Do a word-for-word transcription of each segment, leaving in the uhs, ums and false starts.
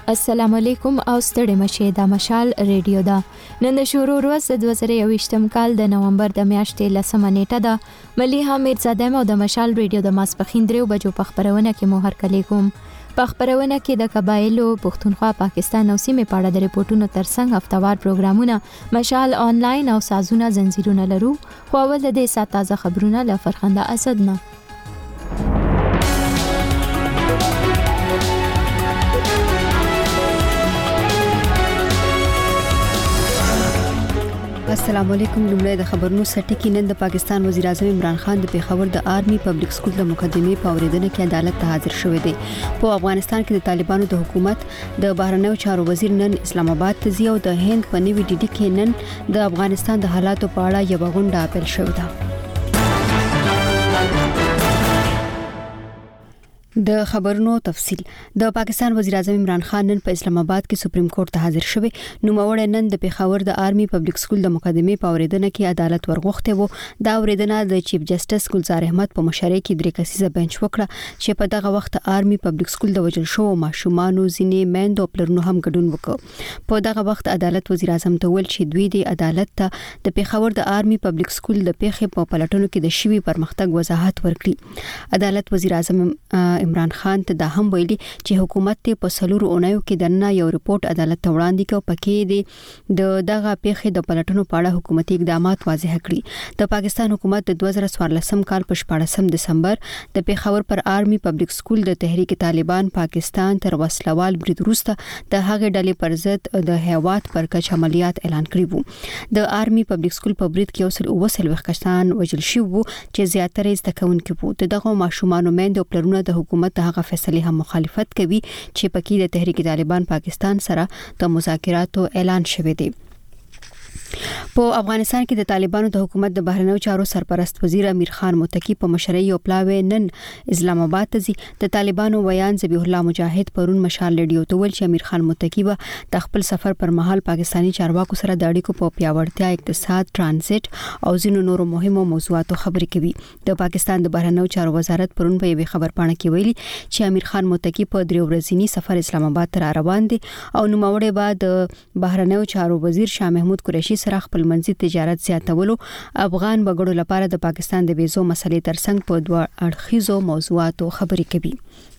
السلام علیکم او ستړي مشه د مشال ریډیو دا نن د شروع ورځ د دوه زره یوویشتم کال د نومبر د میاشتې لسمه نیټه ده. مليحه میرزاده مو د مشال ریډیو د ماسپخین درو بجو په خبرونه کې مو هرکلی کوم. په خبرونه کې د قبایلو پښتونخوا پاکستان او سیمې په اړه د ریپورتونو ترڅنګ هفتوار پروګرامونه مشال آنلاین او سازونه زنجیرونه لرو. خو اول د دې سات تازه خبرونه له فرخنده اسد نه. السلام علیکم. لومړی د خبرونو سټکی. نن د پاکستان وزیر اعظم عمران خان د پیښور د آرمي پبلک سکول د مقدمې په اوریدنه کې عدالت ته حاضر شوی دی. په افغانستان کې د طالبانو د حکومت د بهرنیو چارو وزیر نن اسلام آباد ته ځي او د هند په نوي ډي ډي کې نن د افغانستان د حالاتو په اړه یو غونډه اپیل شوې ده. د خبرونو تفصیل. د پاکستان وزیر اعظم عمران خان نن په اسلام آباد کې سپریم کورټ ته حاضر شوی. نوموړی نن د پیښور د آرمي پبلک سکول د مقدمې په اوریدنه کې عدالت ورغوښته وو. دا اوریدنه د چیف جسټس ګلزار احمد په مشرۍ کې درې کسیزه بنچ وکړه چې په دغه وخت آرمي پبلک سکول د وجل شو ماشومانو ځینې میندو پلرونو هم ګډون وکړ. په دغه وخت عدالت وزیر اعظم ته ویل چې دوی د عدالت ته د پیښور د آرمي پبلک سکول د پیښې په پلټنو کې د شوی پرمختګ وضاحت ورکړي. عدالت وزیر اعظم عمران خان ته دا هم ویلي چې حکومت ته په سلور اونیو کې دنه یو ریپورت عدالت ته وړاندې کړ پکې دی د دغه پیښې د پلټنو په اړه حکومتي اقدامات واضح کړي. د پاکستان حکومت د دوه زره څوارلسم کال په شپاړسم دسمبر د پیښور پر آرمي پبلک سکول د تحریک طالبان پاکستان تر وسلوال برید وروسته د هغې ډلې پر ضد د هیواد پر کچ عملیات اعلان کړی وو. د آرمي پبلک سکول په برید کې اوسل اوسل وختان وجل شو چې زیاتره زده کوونکي وو. دغه ماشومان میند او پلرونه د حکومت هغه فیصله هم مخالفت کوي چې پکې د تحریک طالبان پاکستان سره د مذاکراتو اعلان شوی دی. په افغانستان کې د طالبانو د حکومت د بهرنیو چارو سرپرست وزیر امیر خان متقی په مشرۍ او پلاوی نن اسلام آباد ته ځي. د طالبانو ویان ذبیح الله مجاهد پرون مشال ریډیو ته ویل چې امیر خان متقی به د خپل سفر پر مهال پاکستانی چارواکو سره د اړیکو په پیاوړتیا، اقتصاد، ترانزیت او ځینو نورو مهمو موضوعاتو خبرې کوي. د پاکستان د بهرنیو چارو وزارت پرون په یوه خبر پاڼه کې ویلي چې امیر خان متقی په درې ورځنی سفر اسلام آباد ته روان دي او نوموړی به د بهرنیو چارو وزیر شاه محمود قریشي سره خپل منځي تجارت زیاتولو، افغان وګړو لپاره د پاکستان د ویزو مسلې ترڅنګ په دوه اړخیزو موضوعاتو خبرې کوي.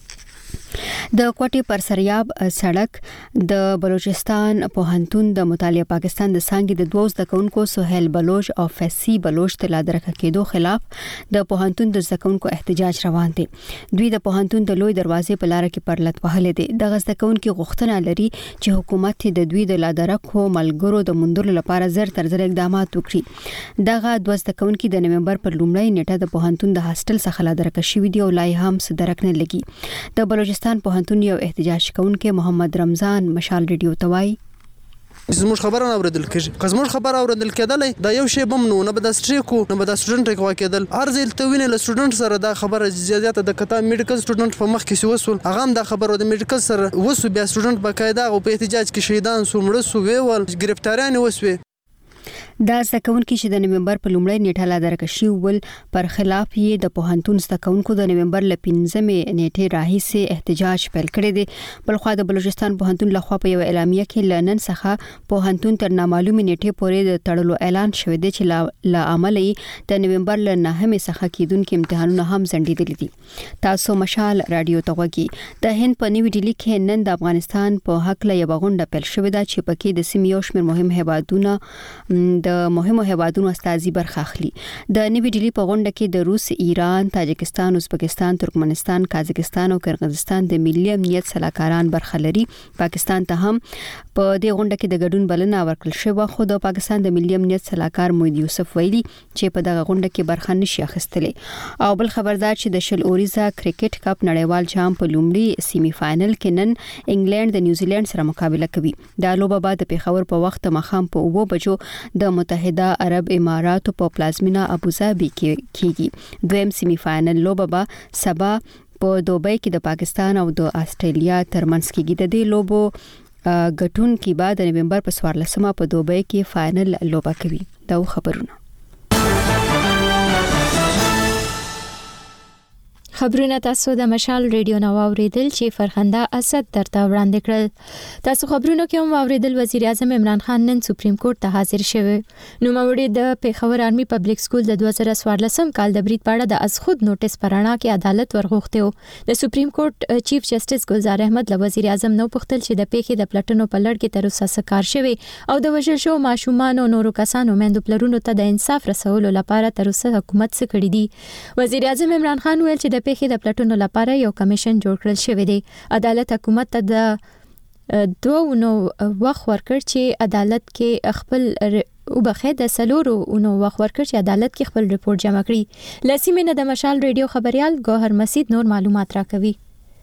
د کوټې پر سریاب سړک د بلوچستان پوهنتون د مطالعه پاکستان د څنګه د دوه زده کوونکو سہیل بلوچ او فیسی بلوچ ته لادرکه کېدو خلاف د پوهنتون د زده کوونکو احتجاج روان دي. دوی د پوهنتون د لوی دروازې په لار کې پرلط وهلې دي. د زده کوونکو غوښتنه لري چې حکومت د دوی د لادرکو ملګرو د مندلو لپاره زر تر زر اقدامات وکړي. دغه دوه زده کوونکو د نومبر پر لومړۍ نیټه د پوهنتون د هاستل څخه لادرکه شوې دي او لای هم صدرک نه لګي. د بلوچستان پوهنتون یو احتجاج کوونکی محمد رمضان مشال ریډیو ته وایي زموږ خبره نه اوریدل کېږي. که زموږ خبره اوریدل کېدلې دا یو شی بم نو نه به د سټریکو نه به د سټوډنټ کوا کېدل. ارزل ته ویني له سټوډنټ سره دا خبره زیاته د کتا میډیکل سټوډنټ په مخ کې سی وصول هغه هم دا خبره د میډیکل سره وسو بیا سټوډنټ بقاعده او په احتجاج کې شهیدان سو مړ سو ویول گرفتاریان وسوي. دا زده کوونکي چې د نومبر په لومړۍ نیټه لادرکه شوي ول پر خلاف یې د پوهنتون زده کوونکو د نومبر ل پنځمې نیټې راهیسې احتجاج پیل کړی دی. بلخوا د بلوچستان پوهنتون لخوا په یو اعلامیه کې لنن څخه پوهنتون تر نامعلومه نیټې پورې د تړلو اعلان شوی دی چې ل عملي د نومبر ل نهمې څخه کېدونکو امتحانونه هم ځنډېدلي دي. تاسو مشال رادیو ته وګورئ. د هند په نیو ډیلی کې نن د افغانستان په حق له یو غونډه پیل شوې ده چې پکې د سیمې یو شمېر مهم هیوادونه د د مهمو هیوادونو استازي برخه اخلي. د نوي ډیلی په غونډه کې د روس، ایران، تاجکستان، ازبکستان، ترکمنستان، قازقستان او قرغیزستان د ملي امنیت سلاکاران برخه لري. پاکستان ته هم په دې غونډه کې د ګډون بلنه ورکړل شوه خو د پاکستان د ملي امنیت سلاکار موحد یوسف ویلي چې په دغه غونډه کې برخه نشي اخیستلې. او بل خبردار چې د شل اوریزه کرکټ کپ نړیوال جام په لومړي سیمي فائنل کې نن انګلند د نیوزیلند سره مقابله کوي. دا لوبه بعد د پیښور په وخت مخام په اوو بجو د متحده عرب اماراتو په پلازمینه ابوظبي کې کیږي. دویم سیمي فائنل لوبه به سبا په دوبۍ کې د پاکستان او د استرالیا ترمنځ کیږي. د دې لوبو ګټون کې بعد د نومبر په څوارلسمه په دوبۍ کې فائنل لوبه کوي. دا خبرونه خبرونه تاسو د مشال ریډیو نو اوریدل چې فرخنده اسد درته وړاندې کړل. تاسو خبرونو کې هم اوریدل وزیر اعظم عمران خان نن سپریم کورټ ته حاضر شوی. نو موري د پیښور آرمي پبلک سکول د دوه زره څوارلسم کال د برید پاړه د از خود نوټس پرانا کې عدالت ورغوښته. د سپریم کورټ چیف جسټس ګلزار احمد له وزیر اعظم نو پوښتل چې د پیښې د پلټنو په لړ کې تر اوسه کار شوی او د وژل شو ماشومان او نورو کسانو مندو پلرونو ته د انصاف رسولو لپاره تر اوسه حکومت څه کړی دی. وزیر اعظم عمران خان ویل چې د پیښې د پلټنو لپاره یو کمیشن جوړ کړل شوی دی. عدالت حکومت ته د دوه نو وخت ورکړ چې عدالت کې خپل او بخې د سلورو نو وخت ورکړ چې عدالت کې خپل ریپورت جمع کړي. لسیمه د مشال ریډیو خبريال ګوهر مسید نور معلومات راکوي.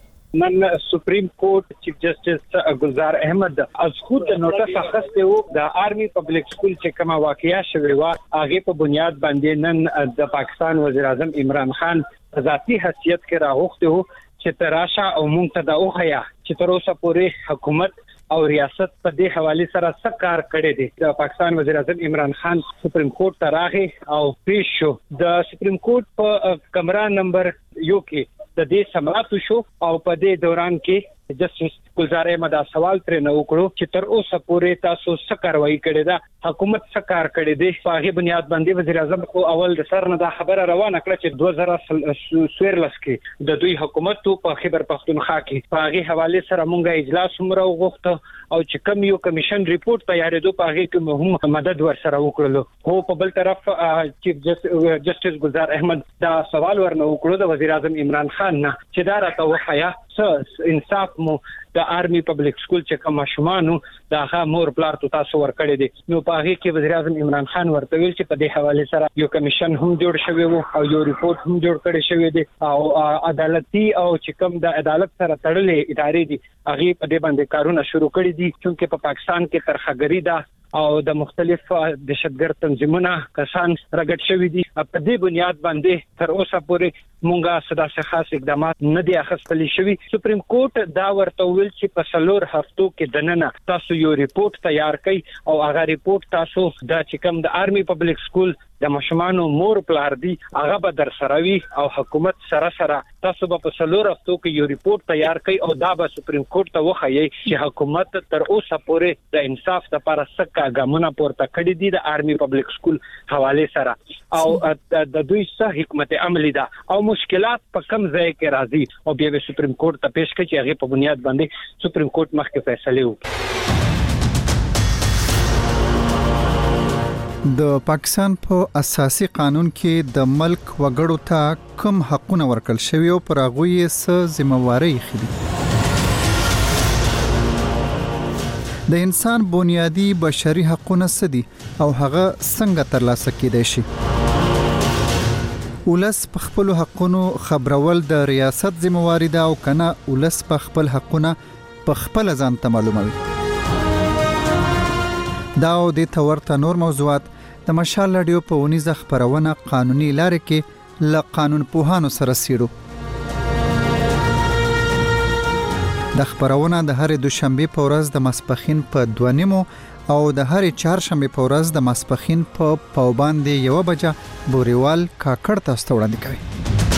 نن سپریم کورټ چیف جسټس ګلزار احمد از خود نوټس اخیسته وو د آرمي پبلک سکول چې کومه واقعیا شوې و هغه په بنیاد باندې نن د پاکستان وزیر اعظم عمران خان ذاتی حیثیت کې راغوښته وو چې تراشه او مونږ ته د اوخیا چې تر اوسه پورې حکومت او ریاست په دې حواله سره څه کار کړی دی. د پاکستان وزیر اعظم عمران خان سپریم کورټ ته راغی او پیش شو. د سپریم کورټ په کمره نمبر یو کې د دې سماعت شو او په دې دوران کې جسټس ګلزار احمد سوال تر نو وکړو چې تر اوسه پورې تاسو څه کاروایی کړې ده، حکومت څه کار کړی دی. په هغه بنیاد باندې وزیر اعظم خو اول د سر نه دا خبره روانه کړه چې دوه زره څوارلس کې د دوی حکومت په خیبر پختونخوا کې په هغه حواله سره مونږه اجلاس هم راوغوښته او چې کوم یو کمیشن ریپورت تیارېدو په هغه کې هم مدد ورسره وکړلو. هو په بل طرف چیف جسټس ګلزار احمد دا سوال ورنه وکړو د وزیر اعظم عمران خان نه چې دا راته وخایا څه انصاف مو د آرمي پبلک سکول چې کوم ماشومان دا هغه مور پلار ته تاسو ورکړی دي. نو په هغه کې وزیر اعظم عمران خان ورته ویل چې په دې حواله سره یو کمیشن هم جوړ شوی وو او یو ریپورت هم جوړ کړی شوی دی او عدالتي او چې کوم د عدالت سره تړلې ادارې دي هغه په دې باندې کارونه شروع کړي دي چې په پاکستان کې ترخګری ده او د مختلف دهشتګرد تنظیمونو کسان راګټ شوی دي. په دې بنیاد باندې تر اوسه پورې مونږه صدا څخه خاص اقدامات نه دي اخیستل شوی. سپریم کورټ دا ورته ویل چې په سلور هفتو کې دننه تاسو یو ریپورت تیار کړئ او هغه ریپورت تاسو د چې کوم د آرمي پبلک سکول د ماشومانو مور پلار دي هغه به در سره وي او حکومت سره سره تاسو به په سلور هفتو کې یو ریپورت تیار کړئ او دا به سپریم کورټ ته وخایي چې حکومت تر اوسه پورې د انصاف لپاره څه ګامونه پورته کړی دي د آرمي پبلک سکول حواله سره او د دوی څه حکمت عملی ده او مشکلات په کم ځای کې راځي او بیا به سپریم کورټ ته پیش کړي چې هغه په بنیاد باندې سپریم کورټ مخکې فیصله وکړي. د پاکستان په اساسي قانون کې د ملک وګړو ته کوم حقونه ورکړل شوی او پر هغه یې څه ذمہواری خېدي. د انسان بنیادی بشري حقونه څه دي او هغه څنګه ترلاسه کېدای شي. ولس په خپل حقونو خبرول د ریاست ذمہواری ده او کنه ولس په خپل حقونه په خپل ځان ته معلوموي. دا او د تورته نور موضوعات د مشال رادیو په ونیزه خبرونه قانوني لارې کې ل قانون پوهانو سره سیرو. د خبرونه د هر دوشنبه په ورځ د ماسپخین په دوه نیمو او د هر چهارشنبه په ورځ د ماسپخین په پاوباندې یو بجه بوريوال کاکړ تاسو ته وړاندې کوي.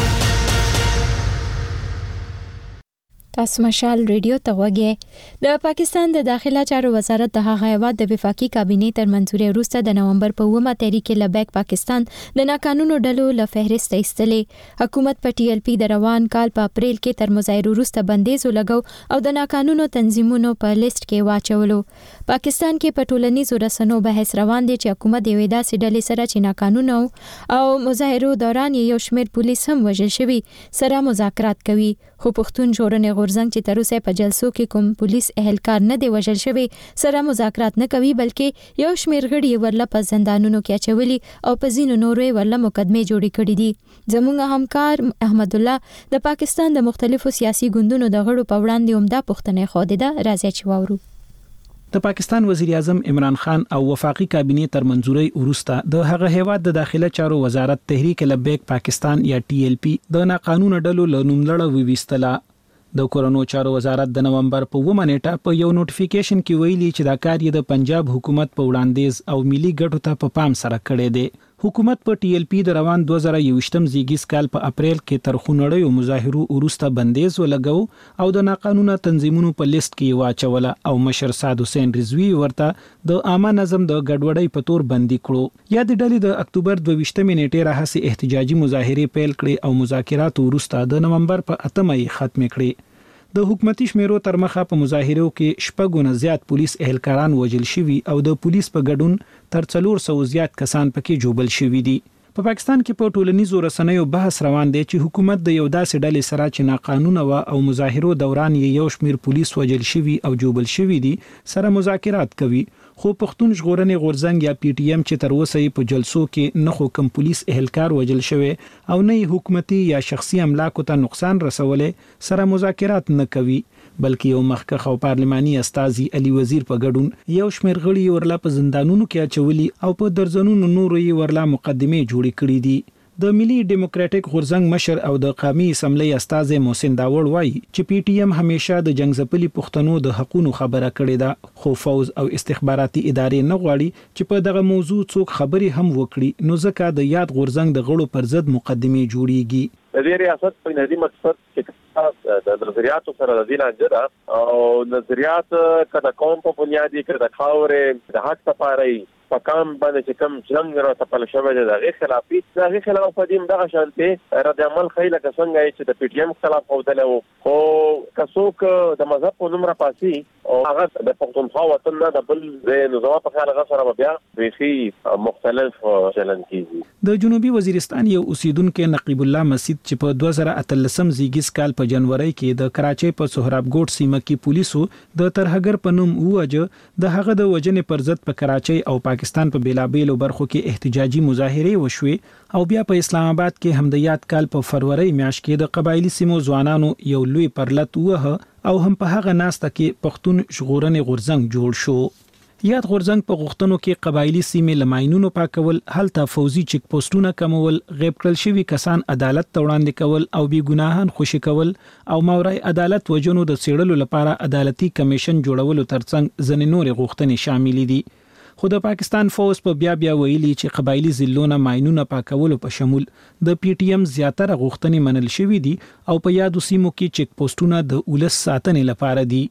تاسو مشال ریډیو ته وګورئ. د پاکستان د داخله چارو وزارت د هغه هیواد د وفاقي کابینې تر منځوري وروسته د نومبر په اومه تاریخ کې لبیک پاکستان د ناقانونو ډلو له فهرست ایستلې. حکومت په ټي ایل پی د روان کال په اپریل کې تر مظاهرو وروسته بندیز ولګو او د ناقانونو تنظیمونو په لیست کې واچولو. پاکستان کې په ټولنیزو رسنیو بحث روان دي چې حکومت یوې داسې ډلې سره چې ناقانونه او مظاهرو دوران یو شمېر پولیس هم وژل شوي سره مذاکرات کوي. خو پښتون ژغورنې غورځنګ چې تر اوسه په جلسو کې کوم پولیس اهلکار نه دی وژل شوی سره مذاکرات نه کوي بلکې یو شمېر غړي ورله په زندانونو کې اچولي او په ځینو نورو ورله مقدمه جوړې کړې دي. زموږ همکار احمد الله د پاکستان د مختلفو سیاسي ګوندونو د غړو په وړاندې عمده پوښتنه خوده ده. راځي چې واورو. د پاکستان وزیر اعظم عمران خان او وفاقي کابینې تر منځوري وروسته د هغه هیواد د داخله چارو وزارت تحریک لبیک پاکستان یا ټي ایل پی د ناقانونه ډلو له نوملړ وویستله. د کورونو چارو وزارت د نومبر په اوومه نیټه په یو نوټیفیکیشن کې ویلي چې دا کار یې د پنجاب حکومت په وړاندیز او ملي ګټو ته په پام سره کړی دی. حکومت په ټي ایل پی د روان دوه زره یوویشتم زیږیز کال په اپریل کې تر خونړیو مظاهرو وروسته بندیز ولګاو او د ناقانونه تنظیمونو په لیست کې واچوله او مشر سعد حسین رضوی ورته د عامه نظم د ګډوډۍ په تور بندي کړو. یا د ډلې د اکتوبر دوه ویشتمې نیټې راهیسې احتجاجي مظاهرې پیل کړې او مذاکرات وروسته د نومبر په اتمه یې ختم کړې. د حکومتي شمیرو تر مخه په مظاهرو کې شپږ نه زیات پولیس اهلکاران وژل شوي او د پولیس په ګډون تر څلور سوه زیات کسان پکې جوبل شوي دي. په پاکستان کې په ټولنیزو رسنیو بحث روان دی چې حکومت د یو داسې ډلې سره چې ناقانونه و او مظاهرو دوران یې یو شمیر پولیس وژل شوي او جوبل شوي دي سره مذاکرات کوي، خو پښتون ژغورنې غورځنګ یا پی ټی ایم چې تر اوسه په جلسو کې نه خو کم پولیس اهلکار وژل شوی او نه حکومتي یا شخصي املاکو ته نقصان رسولې سره مذاکرات نه کوي، بلکې یو مخکښ او پارلماني استازي علي وزیر په ګډون یو شمیر غړي ورلا په زندانونو کې اچولي او په درځنونو نورو یې ورلا مقدمه جوړې کړې دي. د ملي ډیموکراټک غورځنګ مشر او د قومي اسمبلی استازي محسن داوړ وایي چې پی ټی ایم همیشه د جنگزپلي پښتنو د حقوقو خبره کړې ده، خو فوز او استخباراتي ادارې نه غواړي چې په دغه موضوع څوک خبري هم وکړي، نو ځکه د یاد غورځنګ د غړو پر ضد مقدمه جوړیږي. د دې ریاست په نظام مقصد چې د نظریاتو سره د دین انجره او نظریات کله قوم په بنیادی کې د خاورې د حق لپاره پکام باندې چې کوم څنګه را تپل شوی دی دغه خلافي دغه خلاف قدیم دغه شانته رد عمل خیله څنګه چې د پی ټی ایم خلاف هوتل او خو کڅوک د مذهب په نوم را پاسي او هغه د پښتونخوا وطن نه د بل د نظام په خیال غسر بیا بيخي مختلف چلن کیږي. د جنوبي وزیرستان یو اوسیدونکو نقیب الله مسجد چې په دوه زره اتلسم زیږیز کال په جنوري کې د کراچۍ په سهراب ګوټ سیمه کې پولیسو د ترهګر په نوم ووجه د هغه د وجنې پر ضد په کراچۍ او پاکستان په بیلابیلو برخو کې احتجاجي مظاهرې وشوې او بیا په اسلام آباد کې هم د یاد کال په فروری میاشت کې د قبایلی سیمو ځوانانو یو لوی پرلط وه او هم په هغه ناسته کې پښتون ژغورنې غورځنګ جوړ شو. یاد غورځنګ په غوښتنو کې قبایلی سیمې لماینونو پاکول، هلته فوزي چیک پوسټونه کمول، غیب کړل شوي کسان عدالت ته وړاندې کول او بی ګناهان خوشي کول او ماورای عدالت وجنو د څېړلو لپاره عدالتي کمیشن جوړولو ترڅنګ ځینې نورې غوښتنې شامل دي. خو د پاکستان فوز په بیا بیا ویلي چې قبایلی ضلعونه ماینونه پاکولو په شمول د پی ټی ایم زیاتره غوښتنې منل شوې دي او په یادو سیمو کې چیک پوسټونه د ولس ساتنې لپاره دي.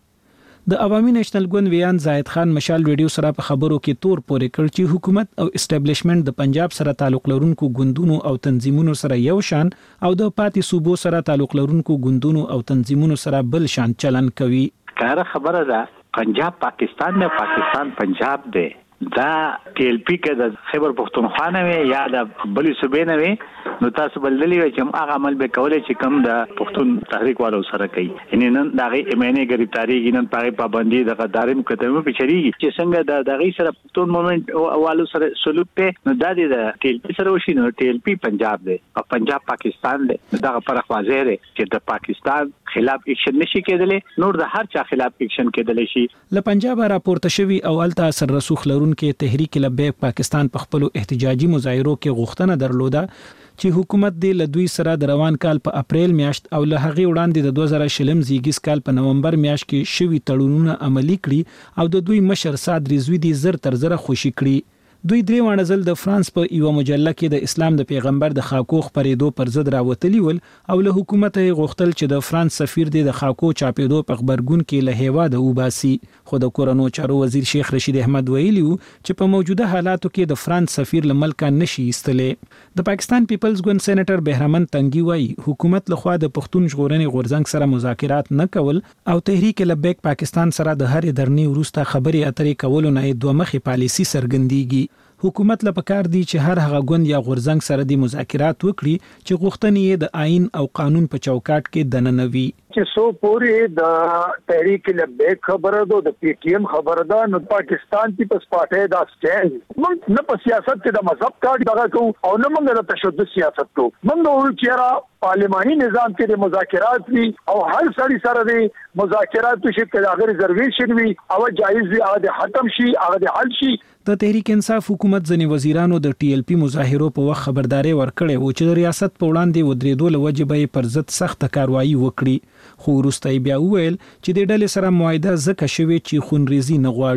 د عوامي نېشنل ګوند ویان زاهد خان مشال ریډیو سره په خبرو کې تور پورې کړ چې حکومت او اسټابلیشمنت د پنجاب سره تعلق لرونکو ګوندونو او تنظیمونو سره یو شان او د پاتې صوبو سره تعلق لرونکو ګوندونو او تنظیمونو سره بل شان چلن کوي. کار خبره ده پنجاب پاکستان نه پاکستان پنجاب دی، دا ټي ایل پی کې د خیبر پښتونخوا نه وي یا د بلې صوبې نه وي، نو تاسو بللی وي چې هغه عمل به کولای چې کم د پښتون تحریک والو سره کوي. یعنی نن دغه ایمنه ګرفتاری نن پاره پابندي د غدارم کتمه پچریږي چې څنګه د دغه سره پښتون مومنت والو سره سلوک ته نو د دې ټي ایل پی سره وشي، نو ټي ایل پی پنجاب دی او پنجاب پاکستان دی. دغه فرق واضح دی چې د پاکستان خلاف اکشن نشي کېدلی، نور د هر چا خلاف اکشن کېدلی شي. له پنجاب راپورته شوی او الته اثر رسوخ لرونکو تحریک لبیک پاکستان په خپل احتجاجي مظاهرو کې غوښتنه درلوده چې حکومت د لدوی سره د روان کال په اپریل میاشت او له هغه وړاندې د دوه زره شلم زیږیز کال په نومبر میاشت کې شوی تړونونه عملی کړي او د دوی مشر سعد رضوی د زر تر زره خوشی کړي. دوی درې وانه ځل د فرانس په یو مجله کې د اسلام د پیغمبر د خاکو خبرېدو پر ضد راوتلی ول او له حکومت یې غوښتل چې د فرانس سفیر د خاکو چاپېدو په خبرګون کې له هیواده وباسي. خو د کورونو چارو وزیر شیخ رشید احمد ویلی چې په موجوده حالاتو کې د فرانس سفیر له ملک نشي ایستلې. د پاکستان پیپلز ګوند سېنیټر بهرمن تنگي وایي حکومت له خوا د پښتون ژغورنې غورځنګ سره مذاکرات نه کول او تحریک لبیک پاکستان سره د هر درنی وروسته خبرې اترې کولو نه دوه مخې پالیسي سرګندېږي. حکومت له پکار دی چې هر هغه ګوند یا غورځنګ سره د مذاکرات وکړي چې غوښتنې یې د آئین او قانون په چوکاټ کې دننه وي. چې سو پوری د تحریک لبیک خبره ده، د پی ټی ایم خبره ده، نو پاکستان پیپلز پارټي دا سټینډ موږ نه په سیاست کې د مذهب کارت دغه کو او نه موږ د تشدد سیاست کو. موږ وایو چې را پارلماني نظام کې د مذاکرات وي او هر سړي سره د مذاکرات شي کې هغه ریزرویشن وي او جایز وي هغه ختم شي هغه حل شي. د تحریک انصاف حکومت ځنې وزیرانو د ټي ایل پی مظاهرو په وخت خبرداري ورکړې و چې د ریاست په وړاندې ودرېدو له وجې به پر ضد سخت کاروایی وکړي، خو وروسته بیا وویل چې د ډلې سره معاهده ځکه شوې چې خونریزي نه غواړي.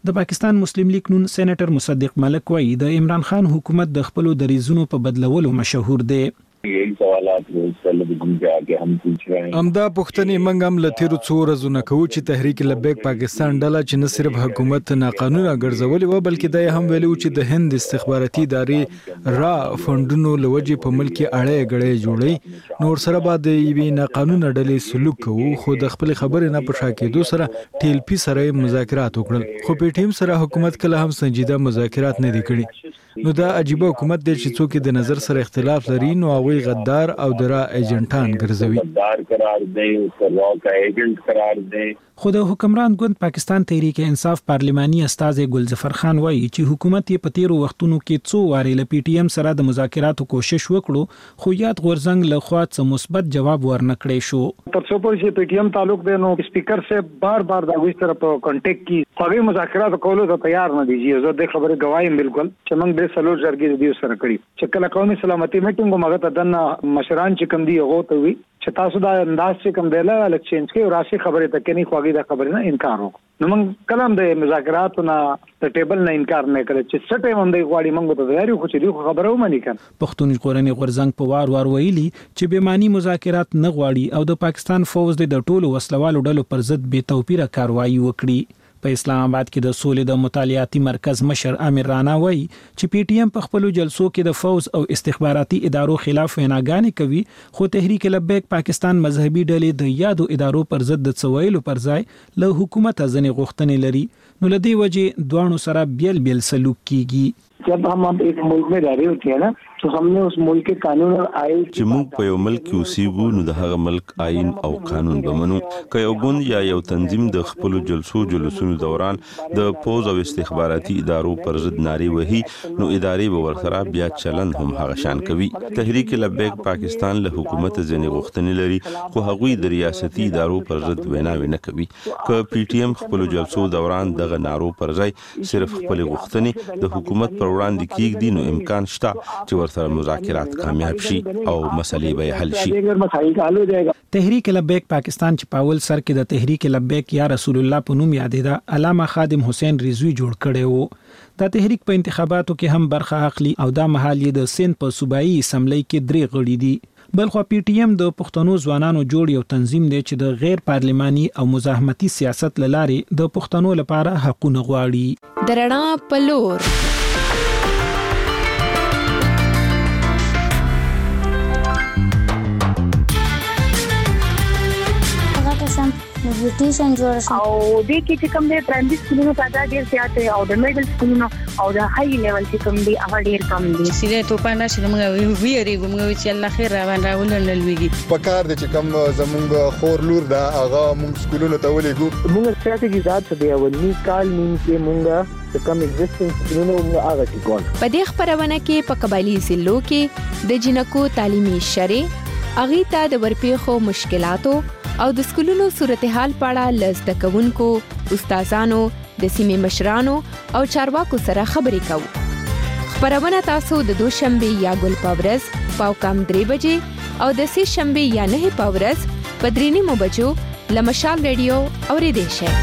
د پاکستان مسلم لیگ نون سېنیټر مصدق ملک وایي د عمران خان حکومت د خپل دریزونو په بدلولو مشهور دی. یہی سوالات روز سره د ګونګه کې هم پوښ رہے ہیں. امدا پښتني منګم لتیرو څو ورځې نه کوي چې تحریک لبیک پاکستان ډله چې نه صرف حکومت ناقانونه ګرځولي و بلکې د هم ویلو چې د هند استخباراتي ادارې را فندونو لوجې په ملک اړه غړې جوړي نور سره بعد یوي ناقانونه ډلې سلوک کوي خو د خپل خبرې نه پښا کېدو سره ټیل پی سره مذاکرات وکړل خو په ټیم سره حکومت کله هم سنجیده مذاکرات نه دي کړی. نو دا عجیب حکومت دی چې څوک د نظر سره اختلاف لري نو هغه غدار او درا ایجنټان ګرځوي. غدار قرار دی او سروا کا ایجنټ قرار دی. خو د حکمران ګوند پاکستان تحریک انصاف پارلماني استاد ګلظفر خان وایي چې حکومت یې په تیرو وختونو کې څو وارې ل پی ټی ایم سره د مذاکراتو کوشش وکړو خو یاد غورزنګ له خوا څه مثبت جواب ورنکړی شو. تر څو پورې چې پی ټی ایم تعلق دی نو سپیکر سے بار بار د وې سره په کانټیکټ کې هغه مذاکرات کولو ته تیار نه دي. زه د خبره گوایم بالکل چې موږ د سلو جرګې د دې سره کړی چې کله قومي سلامتي میټینګ مغه ته د مشران چې کم دی هغه ته وی چې تاسو دا انداز چې کم دی له الیکشنز کې راشي خبره ته کې نه خوږی دا خبره نه انکار وکړو نو موږ کلام د مذاکراتو نه د ټیبل نه انکار نه کړ چې سټه هم د غواړي موږ ته تیاری خو چې دی خبره ومني کړ. پښتون ژغورنې غورزنګ په وار وار ویلي چې به معنی مذاکرات نه غواړي او د پاکستان فوج د ټولو وسلوالو ډلو پر ضد بے توپیره کاروایی وکړي. په اسلام آباد کې د سولې د مطالعاتي مرکز مشر امیر رانا وایي چې پی ټی ایم په خپل جلسو کې د فوج او استخباراتي ادارو خلاف ویناګانې کوي خو تحریک لبیک پاکستان مذهبي ډلې د یادو ادارو پر ضد د څویلو پر ځای له حکومت ځنې غوښتنې لري نو لدی وجه دوانو سره بیل بیل سلوک کیږي. जब हम अब एक मुल्क में रह रहे होते हैं ना तो हमने उस मुल्क के कानून और आइन چې موږ په یو ملک کې اوسېږو نو د هغه ملک آئین او قانون به منو. که یو ګوند یا یو تنظیم د خپل جلسو جلوسونو دوران د پوز او استخباراتي ادارو پر ضد ناري وهي نو ادارې به ورسره بیا چلن هم هغه شان کوي. تحریک لبیک پاکستان له حکومت ځنې غوښتنې لري خو هغوی د ریاستي ادارو پر ضد ویناوې نه کوي. که پی ټی ایم خپل جلسو دوران دغه نارو پر ځای صرف خپل غوښتنې د حکومت پر وړاندې کېږدي نو امکان شته چې ورسره مذاکرات کامیاب شي او مسلې به حل شي. تحریک لبیک پاکستان چې پاول سر کې د تحریک لبیک یا رسول الله په نوم یادېده علامه خادم حسین رضوی جوړ کړی وو. دا تحریک په انتخاباتو کې هم برخه اخلي او دا مهال یې د سند په صوبایي اسمبلی کې درې غړي دي. بلخو پی ټی ایم د پښتنو ځوانانو جوړ یو تنظیم دی چې د غیر پارلماني او مزاحمتي سیاست لارې د پښتنو لپاره حقونه غواړي. درنا پلور نیوټریشن جوړ شو او د کې چې کوم د پرایمري سکولونو تعداد ډیر زیات دی او د میډل سکولونو او د های لیول چې کوم دی هغه ډیر کم دی. سیده ته پانا چې موږ ویری موږ چې الله خیر را باندې راولل لويږي په کار د چې کوم زمونږ خور لور دا هغه موږ سکولونو ته ولېګو. موږ ستراتیژي ذات دی او نی کال نیم کې موږ د کوم ایگزیسټنس سکولونو موږ هغه کې ګول. په دې خبرونه کې په قبایلی ضلعو کې د جنکو تعلیمي شرې اغي ته د ورپېخو مشکلاتو او د سکولونو صورتحال پاړه لزده کوونکو استادانو د سیمې مشرانو او چارواکو سره خبرې کوو. خبرونه تاسو د دوشنبه یا ګل پاورز پاو کم درې بجې او د سه شنبه یا نه پاورز په درې نیمو بجو لمشال ریډیو اوریدئ شئ.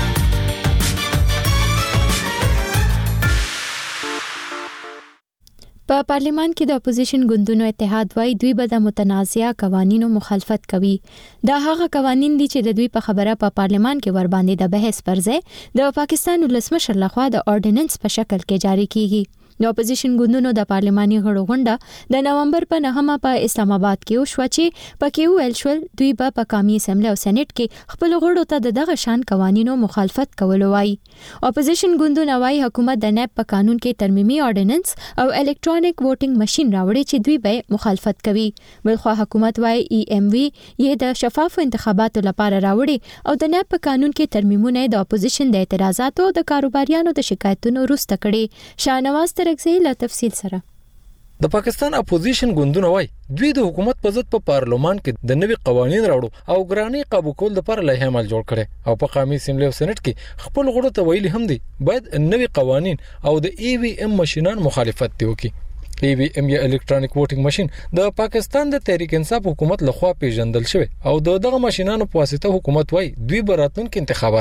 په پارلیمان کې د اپوزیشن ګوندونو اتحاد وايي دوی به د متنازعه قوانینو مخالفت کوي. دا هغه قوانین دي چې د دوی په خبره په پارلیمان کې ور باندې د بحث پر ځای د پاکستان ولسمشر لخوا د اورډیننس په شکل کې جاری کیږي. د اپوزیشن ګوندونو د پارلماني غړو غونډه د نومبر په نهمه په اسلام آباد کې وشو چې پکې ویل شول دوی به په قومي اسمبلی او سېنات کې خپل غړو ته د دغه شان قوانینو مخالفت کول وایي. اپوزیشن ګوندونه وایي حکومت د نیب په قانون کې ترمیمي اورډیننس او الکترونیک ووټینګ ماشين راوړي چې دوی به مخالفت کوي. بلخو حکومت وایي ای ایم وی یې د شفاف انتخاباتو لپاره راوړي او د نیب په قانون کې ترمیمونه د اپوزیشن د اعتراضاتو او د کاروباریانو د شکایتونو وروسته کړي. شاهنواز له تفصیل سره د پاکستان اپوزیشن ګوندونه وای دوی د حکومت په ضد په پارلمان کې د نوي قوانين راوړو او ګرانی قابو کول لپاره لایحه عمل جوړ کړي او په قومي اسمبلی او سېنات کې خپل غړو ته ویلي هم دي باید نوي قوانين او د ای وی ایم ماشينان مخالفت دی وکي. ای وی ایم یا الکترونیک ووټینګ ماشين د پاکستان د تحریک انصاف حکومت لخوا پیژندل شوی او دغه ماشينانو په واسطه حکومت وای دوی براتون کې انتخابات کوي.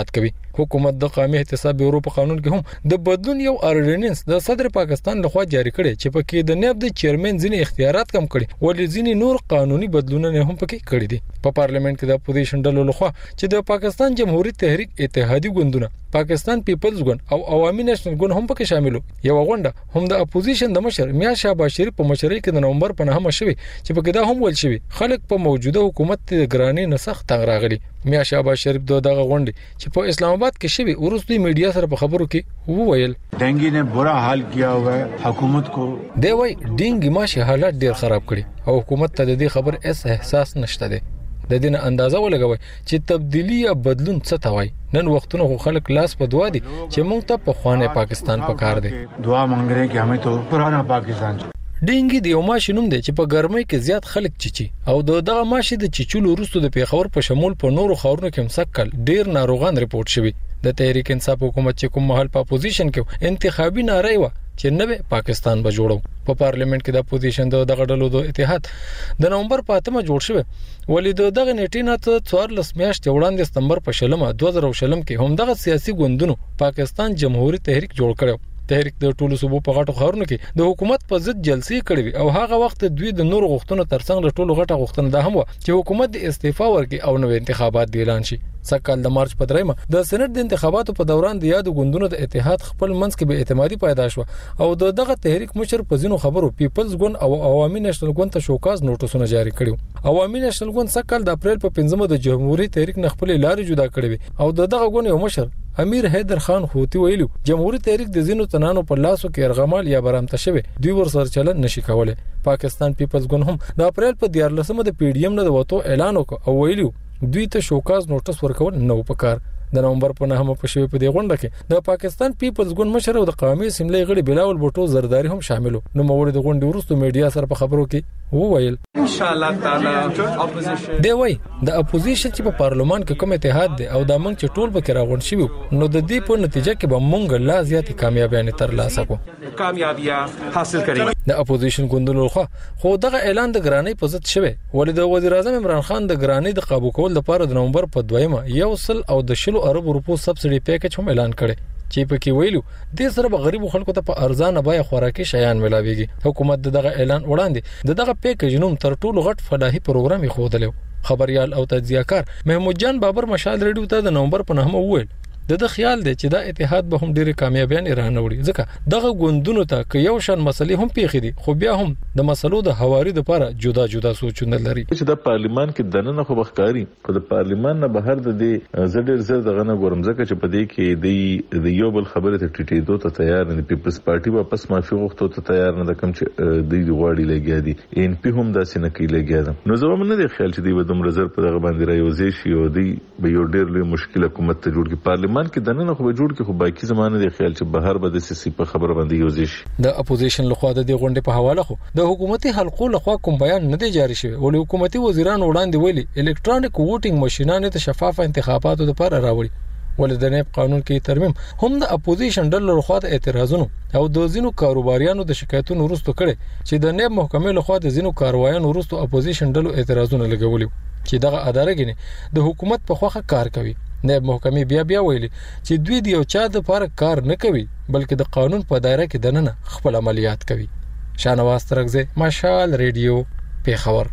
حکومت د قومي احتساب بیورو په قانون کې هم د بدلون یو اورډیننس د صدر پاکستان لخوا جاری کړي چې پکې د نیب د چیرمن ځینې اختیارات کم کړي ولې ځینې نور قانوني بدلونونه هم پکې کړي دي په پارلیمنت کې د اپوزیشن ډلو لخوا چې د پاکستان جمهوریت تحریک اتحادی ګوندونه پاکستان پیپلز ګوند او عوامي نېشنل ګوند هم پکې شاملو یو غونډه هم د اپوزیشن د مشر میا شهباز شریف په مشرۍ کې د نومبر په نهمه شوی چې پکې دا هم ول شوی خلک په موجوده حکومت د ګرانی نسخ تنگ راغلي میا شهباز شریف دغه غونډه چې په اسلام آباد کې شوی ورسته میډیا سره په خبرو کې وویل ډنګي نے برا حال کیا ہوا ہے حکومت کو دی وای ډینګي ماشي حالات ډیر خراب کړي او حکومت ته د دې خبر اس احساس نشته دی د دې اندازه ولګوي چې تبدیلی یا بدلون څه ته وای نن وختونه خو خلک لاس په دعا دي چې موږ ته په خوانه پاکستان پکار دي دعا مانګ رہے کہ ہمیں تو پرانا پاکستان ډینګي د یو ماشي نوم دی چې په ګرمۍ کې زیات خلک چچي او دغه ماشي د چچولو وروسته د پیښور په شمول په نورو خاورونو کې مسکل ډیر ناروغان ریپورت شوی د تحریک انصاف حکومت چې کوم محل په اپوزیشن کې انتخابي ناره و چې نوې پاکستان به جوړو په پارلیمنت کې د اپوزیشن د دغه ډلو د اتحاد د نومبر په اتمه جوړ شوی ولې د دغه نیټې نه څلور میاشتې وړاندې ستمبر په شلمه دوه زره شلم کې هم دغه سیاسي ګوندونو پاکستان جمهوریت تحریک جوړ کړو تحریک د ټولو صوبو په غټو خبرونو کې د حکومت په ضد جلسې کړې او هغه وخت دوی د نور غوښتنو ترڅنګ د ټولو غټه غوښتنه ده هم چې حکومت د استعفا ورکړي او نو انتخابات اعلان شي سکهال د مارچ په دریمه د سېنات د انتخاباتو په دوران د یادو ګوندونو د اتحاد خپل منځ کې به اعتمادي پیدا شو او دغه تحریک مشر په ځینو خبرو پیپلز ګوند او عوامي نېشنل ګوند ته شوکاز نوټسونه جاری کړو عوامي نېشنل ګوند سکهال د اپریل په پنځمه د جمهوریت تحریک نه خپل لارې جدا کړې او دغه ګوند یو مشر امیر حیدر خان خوتی ویلو جمهوریت تحریک د زینو تنانو په لاسو کې ارغمال یا برامته شوی دوی ورسره چلن نشي کولای پاکستان پیپلز ګوند هم د اپریل په دیارلسمه د پی ډی ایم نه د وټو اعلان وکړ او ویلو دوی ته شوکاز نوټس ورکول نو پکار د نومبر په نهمه په شوی په دی غونډه کې د پاکستان پیپلز ګوند مشر او د قومي اسمبلی غړي بلاول بوټو زرداری هم شاملو نو موري د غونډې وروسته میډیا سره په خبرو کې وویل ان شاء الله تعالی اپوزیشن دی وای د اپوزیشن چې په پارلمان کې کوم اتحاد دی او د منځ ټول به راغون شي نو د دې په نتیجه کې به مونږ لا زیات کامیابیانه تر لاسه کو کامیابی حاصل کړي د اپوزیشن ګوندونو خو خو دغه اعلان د ګرانی په ضد شوی ولې د وزیر اعظم عمران خان د ګرانی د قابو کول لپاره د نومبر په دویمه یو سل او د شلو ارب روپو سبسيډي پیکج هم اعلان کړي چې په کې ویلو د سره به غریب خلکو ته په ارزانه بیه خوراکي شیان ملاويږي حکومت دغه اعلان وړاندې دغه پیکج نوم تر ټولو غټ فلاحي پروګرام یې خوده خبريال او تجزیه‌کار محمود جان بابر مشال ریډیو ته د نومبر په نهمه وویل د د خیال دی چې دا اتحاد به هم ډېر کامیابیان رانه وړي ځکه دغه ګوندونو ته کې یو شان مسلې هم پیښې دي خو بیا هم د مسلو د حواري لپاره جدا جدا سوچونه لري چې د پارلیمان کې دننه خو بخکاری په د پارلیمان نه بهر د دې زړه زړه دغه نه ګورم ځکه چې په دې کې د یو بل خبره ته ټیټېدو ته تیار نه پیپلز پارټي واپس معافي غوښتو ته تیار نه د کوم چې د غواړي لګیا دي ان پی هم داسې نه کوي لګیا ده نو زه نه دی خیال چې دی به د مرزر په دغه باندې رايوځي شي او دی به یو ډېر لوی مشکل حکومت ته جوړ کی پارلیمان کې دننه خو به جوړ کی خو باقي زمانه دی خیال چې بهر به د سیاسي په خبره باندې یوځي شي د اپوزیشن لخوا د دې غونډې په حواله خو د حکومتي حلقو لخوا کوم بیان نه دی جاری شوی ولې حکومتي وزیران وړاندې ویلي الکترونیک ووټینګ ماشينانه ته شفاف انتخاباتو لپاره راوړي ولې د نیب قانون کې ترمیم هم د اپوزیشن ډلو لخوا د اعتراضونو او د زینو کاروباریانو د شکایتونو وروسته کړي چې د نیب محکمې لخوا د زینو کاروایانو وروسته اپوزیشن ډلو اعتراضونه لګولي چې دغه اداره کې د حکومت په خوخه کار کوي نیب محکمې بیا بیا ویلي چې دوی د یو چا د لپاره کار نه کوي بلکې د قانون په دایره کې دننه خپل عملیات کوي شانواز ترغزه مشال ریډیو پیښور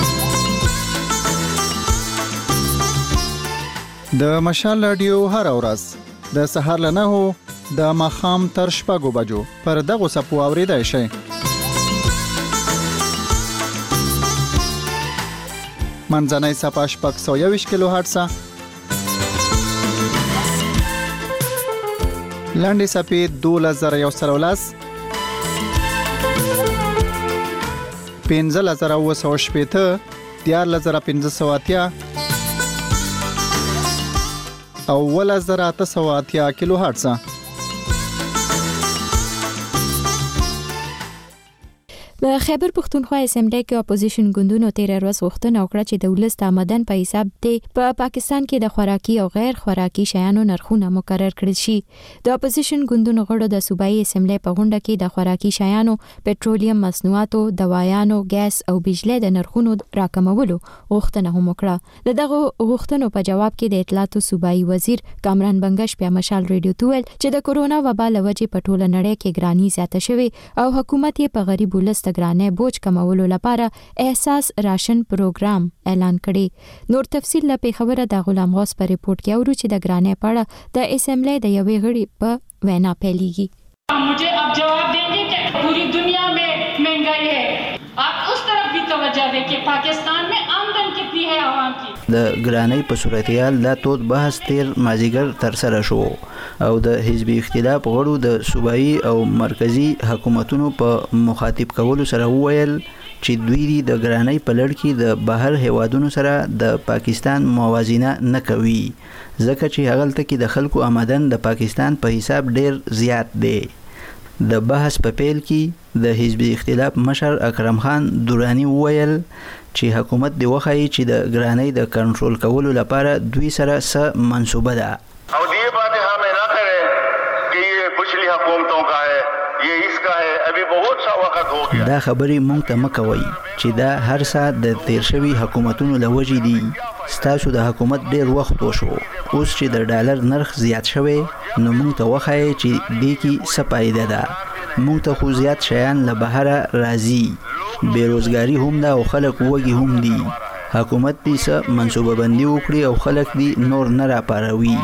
د مشال رادیو هر ورځ د سهار له نهو د ماخام تر شپږو بجو پر دغه سپو اوریدای شي منځنۍ صفه شپږ سوه یوویشت کیلو هرتز لاندې صفې دولس زره یو سل ولس پنځه زره اوه سوه شپېته دیارلس زره پنځه سوه اتیا او اوولس زره اته سوه اتیا کیلو هرتز په خیبر پښتونخوا اسمبلی کې اپوزیشن ګوندونو تیر ورځ غوښتنه وکړه چې د ولس د آمدن په حساب د په پاکستان کې د خوراکي او غیر خوراکي شیانو نرخونه مقرر کړل شي. د اپوزیشن ګوندونو غړو د صوبایي اسمبلی په غونډه کې د خوراکي شیانو، پټرولیم مصنوعاتو، دوايانو، ګیس او بجلی د نرخونو راکمولو غوښتنه هم وکړه. د دغه غوښتنو په جواب کې د اطلاعاتو صوبایي وزیر کامران بنگش په مشال ریډیو ته ویل چې د کورونا وبا له وجې په ټوله نړۍ کې ګرانی زیاته شوې او حکومت یې په غریب ولس د ګرانۍ بوج کمولو لپاره احساس راشن پروګرام اعلان کړي. نور تفصیل له پیښوره د غلام غوث په ریپورت کې اورو چې د ګرانۍ په اړه د اسمبلی د یوې غړي په وینا پیلېږي. मुझे अब जवाब देंगे कि पूरी दुनिया में महंगाई है, आप उस तरफ भी तवज्जो दें कि पाकिस्तान में आमदन कितनी है आवाम की. د ګرانۍ په صورتحال دا تود بحث تیر مازیګر تر سره شو او د حزبي اختلاف غړو د صوبایي او مرکزی حکومتونو په مخاطب کولو سره وویل چې دوی د ګرانۍ په لړ کې د بهر هیوادونو سره د پاکستان موازنه نه کوي ځکه چې هغلته کې د خلکو آمدن د پاکستان په حساب ډیر زیات دی. د بحث په پیل کې د حزبي اختلاف مشر اکرم خان دورانی وویل چې حکومت دی وخی چې د ګرانۍ د کنټرول کولو لپاره دوی سره څه منصوبه ده. او دې باندې هم نه کړي چې یہ پچھلی حکومتوں کا ہے، یہ اس کا ہے، ابھی بہت سا وخت ہو گیا. دا خبرې مونږ ته مکوي چې دا هر څه د تیر شوی حکومتونو لوجې دي. ستاسو د حکومت ډیر وخت وشو، اوس چې د ډالر نرخ زیات شوی نو مونږ ته وخی چې دې کې څه فائدہ ده. مونږ ته خو زیات شیان له بهره راځي، بیروزګاری هم ده او خلک وږي هم دي. حکومت دې څه منصوبه بندي وکړي او خلک دې نور نه راپاروي.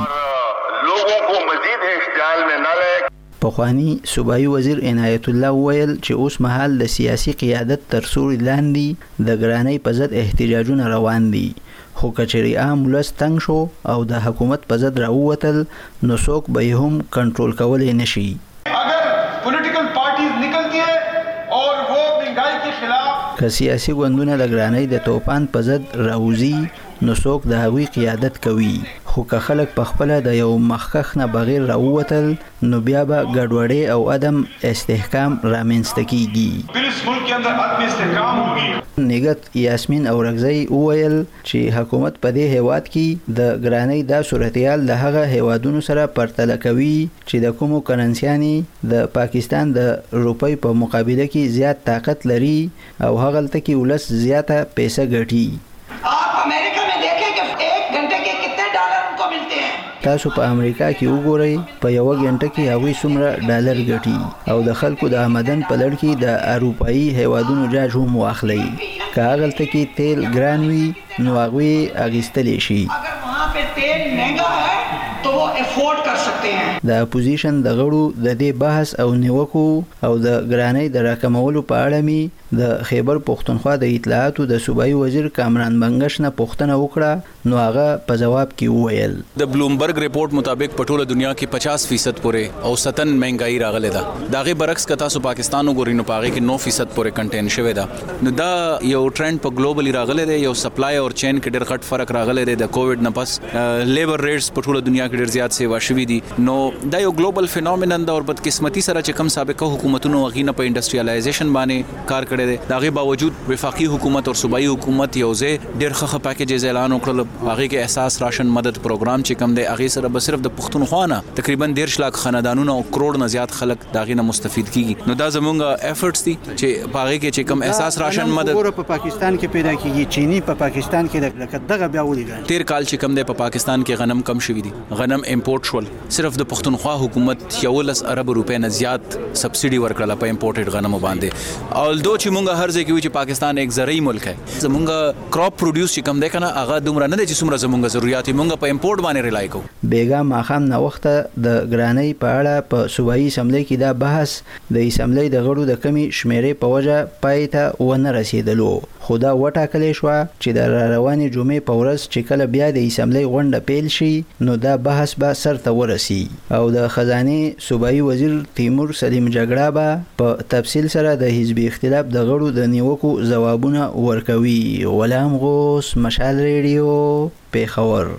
پخوانی صوبایي وزیر عنایت الله ویل چې اوس مهال د سیاسي قیادت تر سوري لاندې د ګرانۍ په ضد احتجاجونه روان دي، خو کچری عام ولس تنګ شو او د حکومت په ضد راووتل نو څوک به یې هم کنټرول کولی نشي. اگر پولیټیکل پارټیز نکلتی ہے اور وہ مہنگائی کے خلاف که سیاسي ګوندونه د ګرانۍ د توپان په ضد راوځي نو څوک د هغوی قیادت کوي، خو که خلک په خپله د یو مخکخ نه بغیر راووتل نو بیا به ګډوډۍ او عدم استحکام رامنځته کیږي. پھر اس ملک کے اندر عدم استحکام ہوگی. نګت یاسمین اورغزی وویل چې حکومت په دې هیواد کې د ګرانۍ دا صورتحال د هغه هیوادونو سره پرتله کوي چې د کومو کرنسیانې د پاکستان د روپۍ په مقابله کې زیات طاقت لري او هغلته کې ولس زیاته پیسې ګټي. آپ امریکہ میں دیکھیں کہ ایک گھنٹے کے کتنے ڈالر ان کو ملتے ہیں. تاسو په امریکا کې وګورئ په یو غنټه کې هغوی څومره ډالر ګټي او د خلکو د آمدن په لړ کې د اروپایي هیوادونو جاج هم واخلئ. که هغلته کې تیل ګران وي نو هغوی اخیستلی شي. اگر وہاں پہ تیل مہنگا ہے تو وہ افورڈ کر سکتے ہیں. د اپوزیشن د غړو د دې بحث او نیوکو او د ګرانۍ د راکمولو په اړه می د خیبر پښتونخوا د اطلاعاتو د صوبایي وزیر کامران بنگش نه پوښتنه وکړه نو هغه په جواب کې وویل د بلومبرګ ریپورت مطابق په ټوله دنیا کې پچاس فیصد پورې او ستن مهنګای راغله ده. داغه برعکس کتا سو پاکستان وګورئ نو پاغه کې نو فیصد پورې کنټین شوی ده. نو دا یو ټرند په ګلوبلی راغله ده، یو سپلای او چین کې ډېر غټ فرق راغله ده د کووډ نه پس. لیبر ریټس په ټوله دنیا کې ډېر زیات سیوا شوی دي. نو دا یو ګلوبل فینومینن ده او بدقسمتي سره چې کم سابقه حکومتونو غینه په انډستریالایزیشن باندې کار کړی دی. داغه باوجود وفاقي حکومت او صوبایي حکومت یو ځای ډېر ښه پیکیجز اعلان وکړل. هغه کې احساس راشن مدد پروګرام چې کم دی هغه سره به صرف د پښتونخوا نه تقریبا ډېر شلاک خاندانونو او کروڑ نه زیات خلک داغه نه مستفید کیږي. نو دا زمونږ افورټس دي چې هغه کې چې کم احساس راشن مدد ګوره په پاکستان کې پیدا کیږي، چینی په پاکستان کې لکه دغه بیا ولګا. تیر کال چې کم دی په پاکستان کې غنم کم شوی دي، غنم امپورټ شول. صرف د پښتونخوا حکومت یو لس ارب روپے نه زیات سبسيډي ورکړه په امپورټډ غنمو باندې. اولدو چې مونږ هر ځای کې وي چې پاکستان یک زرعي ملک ہے، زمونږ کراپ پروډوس چې کم دی کنه هغه دومره نه دی چې څومره زمونږ ضرورت مونږ په امپورټ باندې ریلای کوو. بیګا ماخام نو وخت د ګرانۍ په اړه په صوبایي اسمبلی کې دا بحث د اسمبلی د غړو د کمی شمیرې په وجه پای ته ونه رسیدلو. خدا وټاکلې شو چې د روانې جمعې په ورځ چې کله بیا د اسمبلی غونډه پیل شي نو دا بحث به سر ته ورسی او د خزانه صوبایي وزیر تیمور سلیم جګړه به په تفصیل سره د حزبي اختلاف د غړو د نیوکو ځوابونه ورکوي. غلام غوث، مشال ریډیو، پیښور.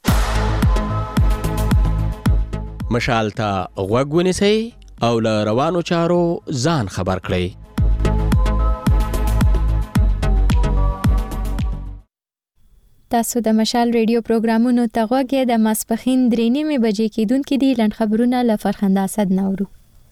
مشال ته غوږ ونیسئ او له روانو چارو ځان خبر کړئ. تاسو د مشال ریډیو پروګرامونو ته غوږی د ماسپخین درې نیمې بجې کېدونکې دي. لنډ خبرونه له فرخنده اسد نورو.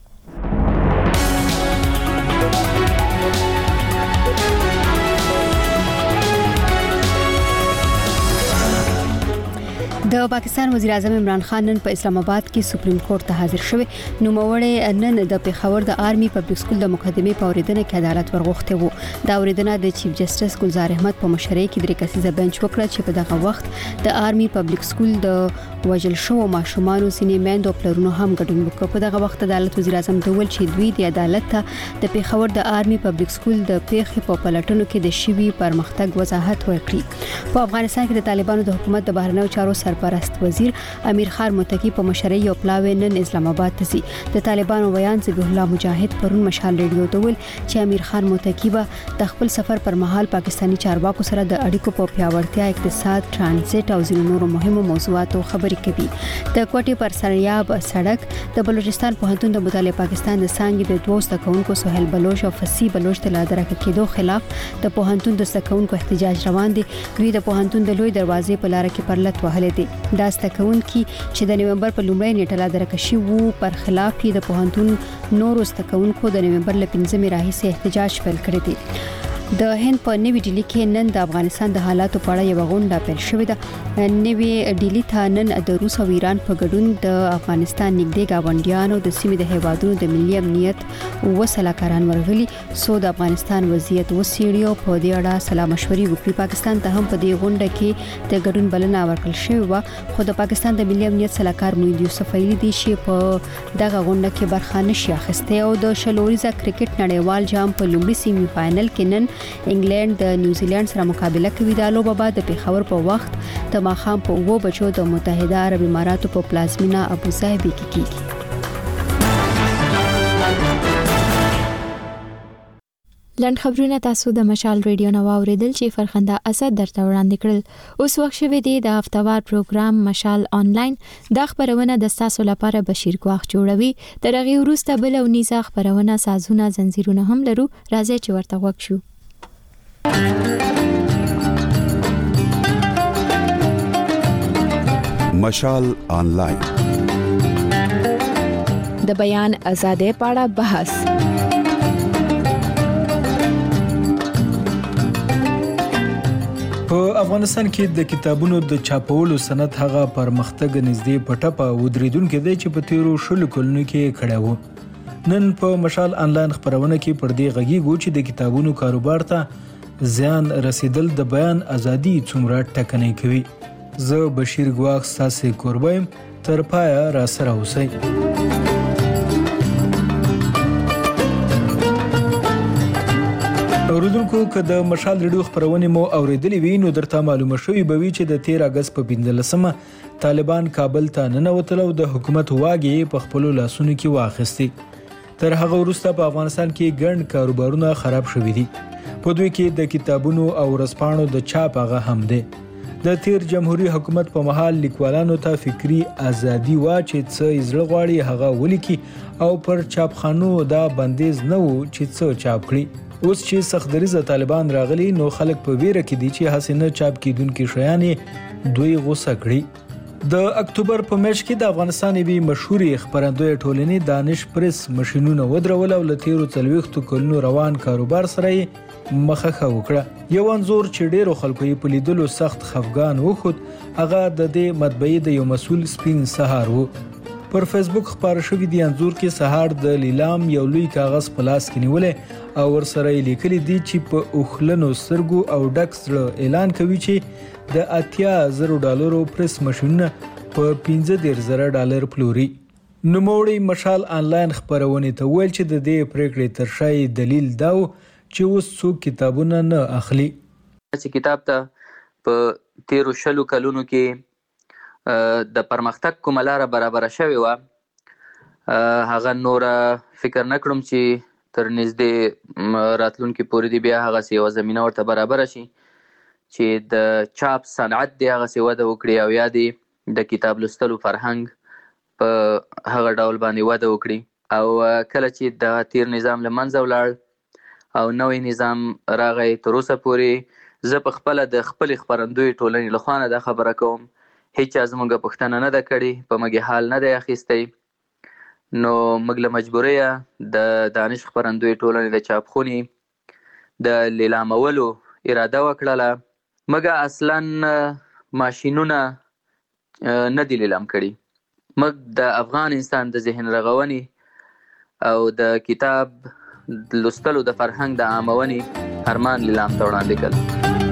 د پاکستان وزیر اعظم عمران خان نن په اسلام آباد کې سپریم کورټ ته حاضر شوی. نوموړی نن د پیښور د آرمي پبلک سکول د مقدمې په اوریدنه کې عدالت ورغوښته وو. دا اوریدنه د چیف جسټس ګلزار احمد په مشرۍ کې درې کسیزه بنچ وکړه چې په دغه وخت د آرمي پبلک سکول د وژل شوو ماشومانو سینې میندو پلرونو هم ګډون وکړ. په دغه وخت عدالت وزیر اعظم ته ویل چې دوی د عدالت ته د پیښور د آرمي پبلک سکول د پیښې په پلټنو کې د شوي پرمختګ وضاحت ورکړي. په افغانستان کې د طالبانو د حکومت د بهرنیو چارو سرپرست وزیر امیر خان متقی په مشرۍ یو پلاوی نن اسلام آباد ته ځي. د طالبانو بیان ذبیح الله مجاهد پرون مشال ریډیو ته ویل چې امیر خان متقی به د خپل سفر پر مهال پاکستانی چارواکو سره د اړیکو په پیاوړتیا، اقتصاد، ترانزیت او ځینو نورو مهمو موضوعاتو خبرې کوي. د کوټې پر سریاب سړک د بلوچستان پوهنتون د مطالعه پاکستان د څانګې د دوه زدهکوونکو سهیل بلوچ او فصیح بلوچ د لادرکه کېدو خلاف د پوهنتون د زدهکوونکو احتجاج روان دي. دوی د پوهنتون د لوی دروازې په لار کې پرلت وهلې دي. دا زدهکوونکي چې د نومبر په لومړۍ نیټه لادرکه شي وو پر خلاف د پوهنتون نورو زدهکوونکو د نومبر ل پنځمې راهیسې احتجاج پیل کړی دی. د هند په نوې ډیلی کې نن د افغانستان د حالاتو په اړه یو غونډه پیل شوې ده. نوې ډیلی ته نن د روس او ایران په ګډون د افغانستان نږدې گاونډیانو د سیمې د هیوادونو د ملي امنیت او سلاکاران ورغلي سو د افغانستان وضعیت وسیړي او په دې اړه سلا مشورې وکړي. پاکستان ته هم په دې غونډه کې د ګډون بلنه ورکړل شوې و، خو د پاکستان د ملي امنیت سلاکار موحد یوسف ویلي دی چې په دغه غونډه کې برخه نشي اخیسته. او د شلوریزه کرکټ نړیوال جام په لومړي سیمي فائنل کې نن انګلند د نیوزیلند سره مقابله کوي. د لوبه بعد د پیښور په وخت د ماښام په اوو بجو د متحده عرب اماراتو په پلازمینه ابوظبي کې کیږي. لنډ خبرونه تاسو د مشال ریډیو نو اوریدل چې فرخنده اسد درته وړاندې کړل. اوس وخت شوی دی د هفتوار پروګرام مشال آنلاین. د خبرونه د تاسو لپاره بشیر ګواخ جوړوي. ترغه وروسته بل او نیزه خبرونه سازونه زنجیرونه هم لرو. راځي چې ورته وک شو. مشال آنلاین د بیان ازادۍ په اړه بحث. په افغانستان کې د کتابونو د چاپولو صنعت هغه پرمختګ نږدې پټه ودریدونکو دی چې په تیرو شلو کلونو کې کړی و. نن په مشال آنلاین خبرونه کې پر دې غږیږو چې د کتابونو کاروبار ته زیان رسیدل د بیان ازادي څومره ټکنۍ کوي. زه بشیر ګواخ ساسې کوربایم تر پایا را سره اوسئ. اوریدونکو که د مشال ریډیو خبرونه مو اوریدلې وي نو درته معلومه شوې به وي چې د تیر اگست په پنځلسمه طالبان کابل ته ننوتل او د حکومت واګې په خپل لاسونو کې واخیستي. تر هغه وروسته په افغانستان کې ګڼ کاروبارونه خراب شوي دي. په دوی کې د کتابونو او ورځپاڼو د چاپ هغه هم دی. د تیر جمهوریت حکومت په محل لیکوالانو ته فکری ازادي وا چې څه یې غواړي هغه ولیکي او پر چاپخانو دا بندیز نه وو چې څه چاپ کړي. اوس چې سختدریزه طالبان راغلي نو خلک په ویره کې دي چې حسینه چاپ کیدونکو شیان دوی غوسه کړي. د اکتوبر په میاشت کې د افغانستان یوې مشهورې خبرندوی ټولنې دانش پریس ماشينونه ودرول او لتیرو څلويختو کلونو روان کاروبار سره مخه وکړه. یو انزور چې ډیرو خلکو یې په لیدلو سخت خفګان وخت هغه د دې مطبعې د یو مسول سپین سهار وو. پر فیسبوک خبر شوی دی انزور کې سهار د لیلام یو لوی کاغذ په لاس کې نیولې او ورسره لیکلي دي چې په اوخلنو سرګو او ډکس اعلان کوي چې د اتیا زرو ډالرو پریس ماشینونه په پنځه ډیر زره ډالر پلوري. نوموړی مشال آنلاین خبرونه ته ویل چې د دې پریکړې ترشای دلیل داو چې اوس څوک کتابونه نه اخلي. چې کتاب ته په تیرو شلو کلونو کې د پرمختګ کومه لاره برابر شوې وه هغه نور فکر نه کړم چې تر نږدې راتلونکي پورې دی بیا هغه یوه زمینه ورته برابر شي چې د چاپ صنعت دی هغه وده وکړي او یا دی د کتاب لوستلو فرهنګ په هغه ډول باندې وده وکړي. او کله چې د تیر نظام له منځه ولاړ او نوې نظام راغی تر اوسه پورې زه په خپل د خپل خبرندوی ټولنې لخوا نه دا خبره کوم، هیڅ زموږ پښتنه نه ده کړې، په مګي حال نه دی اخیستی. نو موږ له مجبوریه د دانش خبرندوی ټولنې د چاپخونې د لیلامولو اراده وکړله. مګه اصلا ماشینونه نه دي لیلام کړي. موږ د افغان انسان د ذهن رغونې او د کتاب لوستلو د فرهنګ د عامونې ارمان لیلام ته وړاندې کړل.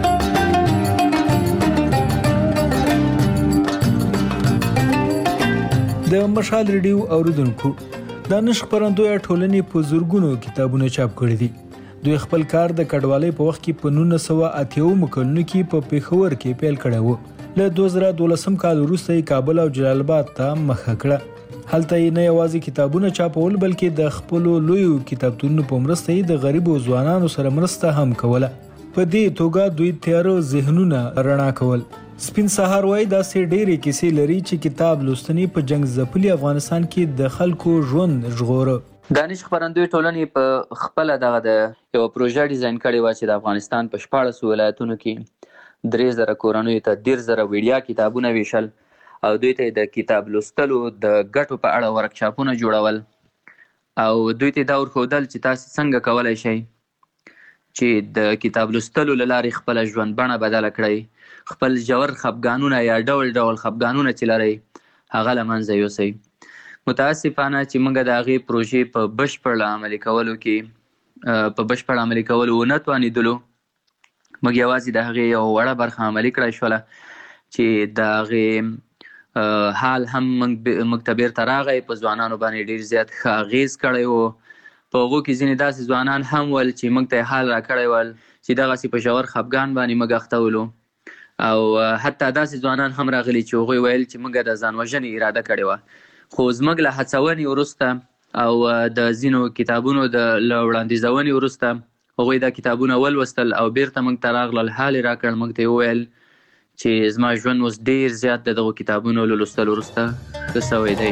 د مشال ریډیو اوریدونکو، دانش خبرندوی ټولنې په زورګونو کتابونه چاپ کړي دي. دوی خپل کار د کډوالۍ په وخت کې په نولس سوه اته اویا کلونو کې په پیښور کې پیل کړی و. له دوه زره دولسم کال وروسته یې کابل او جلال آباد ته مخه کړه. هلته یې نه یوازې کتابونه چاپول بلکې د خپلو لویو کتابتونونو په مرسته یې د غریبو ځوانانو سره مرسته هم کوله. په دې توګه دوی تیاره ذهنونه رڼا کول. سپین سهار وایي داسې ډېرې کیسې لري چې کتاب لوستنې په جنګ ځپلي افغانستان کې د خلکو ژوند ژغوره. دانش خبرندوی ټولنې په خپله دغه د یو پروژه ډیزاین کړې وه چې د افغانستان په شپاړسو ولایتونو کې درې زره کورنیو ته ډېر زره ویډیا کتابونه ویشل او دوی ته د کتاب لوستلو د ګټو په اړه ورکشاپونه جوړول او دوی ته دا ورښودل چې تاسې څنګه کولی شئ چې د کتاب لوستلو له لارې خپله ژوند بڼه بدله کړئ، خپل ژور خفګانونه یا ډول ډول خفګانونه چې لرئ هغه له منځه یوسئ. متاسفانه چې موږ د هغې پروژې په بشپړ عملي کولو کې په بشپړ عملي کولو ونه توانېدلو. موږ یوازې د هغې یو وړه برخه عملي کړی شوله چې د هغې حال هم موږ ته بیرته راغی، په ځوانانو باندې ډېر زیات ښه اغېز کړی و. په هغو کې ځینې داسې ځوانان هم ول چې موږ ته یې حال راکړی ول چې دغسې په ژور خفګان باندې موږ اخته ولو، او حتی داسې ځوانان هم راغلي چې هغوی ویل چې موږ د ځان وژنې اراده کړې وه. خو زموږ له هڅونې وروسته او د ځینو کتابونو د له وړاندیزونې وروسته هغوی دا کتابونه ولوستل او بیرته موږ ته راغلل، حال یې راکړ. موږ ته یې وویل چې زما ژوند اوس ډېر زیات د دغو کتابونو له لوستلو وروسته ښه سوی دی.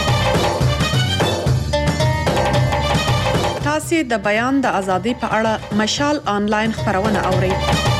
تاسې د بیان د ازادۍ په اړه مشال آنلاین خپرونه اورئ.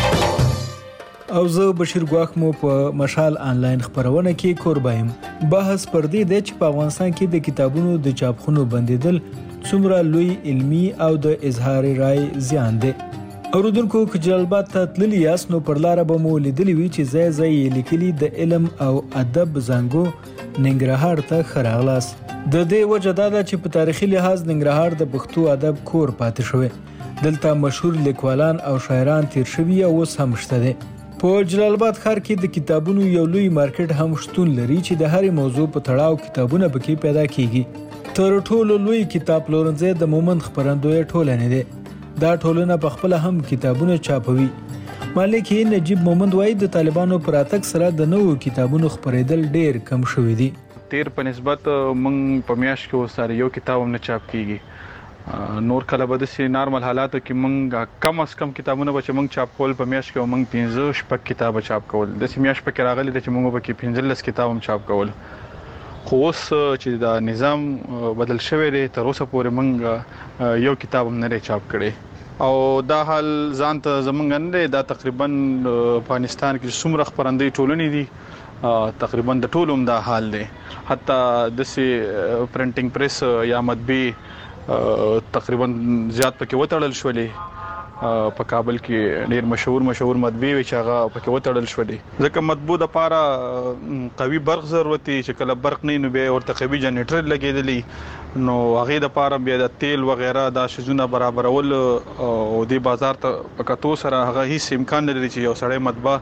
او زه بشیر ګواښ مو په مشال آنلاین خبرونه کې کوربایم. بحث پر دې دی چې په افغانستان کې د کتابونو د چاپخونو بندیدل څومره لوی علمي او د اظهار رای زیان دی. اوریدونکو که جلال آباد ته تللي یاست نو پر لاره به مو لیدلي وي چې ځای ځای یې لیکلي د علم او ادب زانګو ننګرهار ته ښه راغلاست. د دې وجه دا ده چې په تاریخي لحاظ ننګرهار د پښتو ادب کور پاتې شوی. دلته مشهور لیکوالان او شاعران تیر شوي او اوس هم شته دي. په جلال آباد ښار کې د کتابونو یو لوی مارکیټ هم شتون لري چې د هرې موضوع په تړاو کتابونه پکې پیدا کیږي. تر ټولو لوی کتاب پلورنځی د مومند خبرندوی ټولنې دی. دا ټولنه په خپل هم کتابونه چاپوي. مالک نجیب مومند وایي د طالبانو پر راتګ سره د نوو کتابونو خپرېدل ډېر کم شوي دي. تیر په نسبت موږ په میاشت کې وساره یو کتاب هم نه چاپ کیږي. نور کله به داسې نارمل حالاتو کې موږ کم از کم کتابونه به چې موږ چاپ کول په میاشت کې موږ پنځه شپږ کتابه چاپ کول. داسې میاشت پکې راغلی ده چې موږ به کې پنځلس کتاب هم چاپ کول. خو اوس چې دا نظام بدل شوی دی تر اوسه پورې موږ یو کتاب هم نه دی چاپ کړی او دا حال ځان ته زمونږ نه دی. دا تقریبا افغانستان کې څومره خپرندوی ټولنې دي تقریبا د ټولو هم دا حال دی. حتی داسې پرنټینګ پریس یا مطبعې تقریبا زیات پکې وتړل شولې. په کابل کې ډېر مشهور مشهور مطبعې وي چې هغه پکې وتړل شولې ځکه مطبوع دپاره قوي برق ضرورت دی چې کله برق نه نو بیا ورته قوي جنریټر لګېدلی نو هغې دپاره بیا د تیل وغیره دا شیزونه برابرول او دې بازار ته په کتو سره هغه هیڅ امکان نه لري چې یو سړی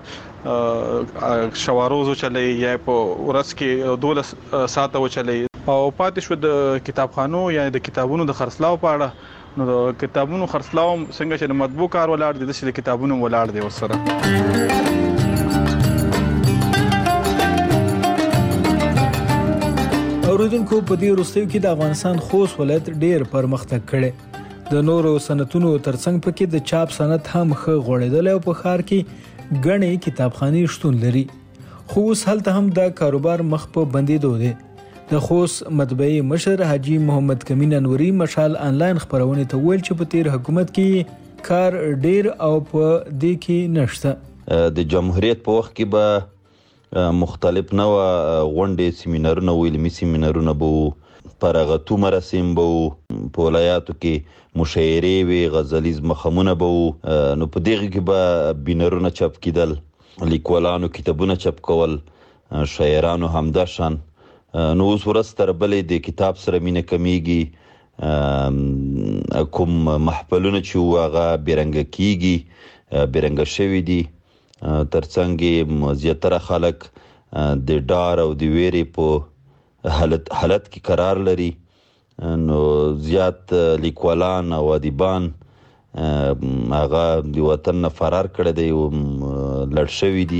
مطبعه شواروز وچلوي یا په ورځ کې دولس ساعته وچلوي. او پاتې شو د کتابخانو یا د کتابونو د خرڅلاو په اړه. نو د کتابونو خرڅلاو څنګه چې د مطبوع کار ولاړ دی داسې د کتابونو ولاړ دی ورسره. اوریدونکو په دې وروستیو کې د افغانستان خوست ولایت ډېر پرمختګ کړی. د نورو صنعتونو ترڅنګ پکې د چاپ صنعت هم ښه غوړېدلی او په ښار کې ګڼې کتابخانې شتون لري. خو اوس هلته هم دا کاروبار مخ په بندېدو دی. د خوست مطبعې مشر حاجي محمد کمین انوري مشال آنلاین خبرونه ته ویل چې په تیر حکومت کې کار ډیر او په دې کې نشته. د جمهوریت په وخت کې به مختلف نوع غونډې سیمینارونه و علمي سیمینارونه به پر غتو مراسم به په ولایاتو کې مشاعرې وي غزلیز مخمونه به نو په دغه کې به بینرونه چاپ کیدل لیکوالانو کتابونه چاپ کول شاعرانو همداشان نو اوس ورځ تر بلې د کتاب سره مینه کمیږي کوم محفلونه چې هغه بیرنګ کیږي بیرنګ شوی دي ترڅنګ زیاتره خلک د ډار او د ویری په حالت حالت کې قرار لري نو زیات لیکوالان او ادیبان هغه د وطن نه فرار کړی دی او لړ شوي دي.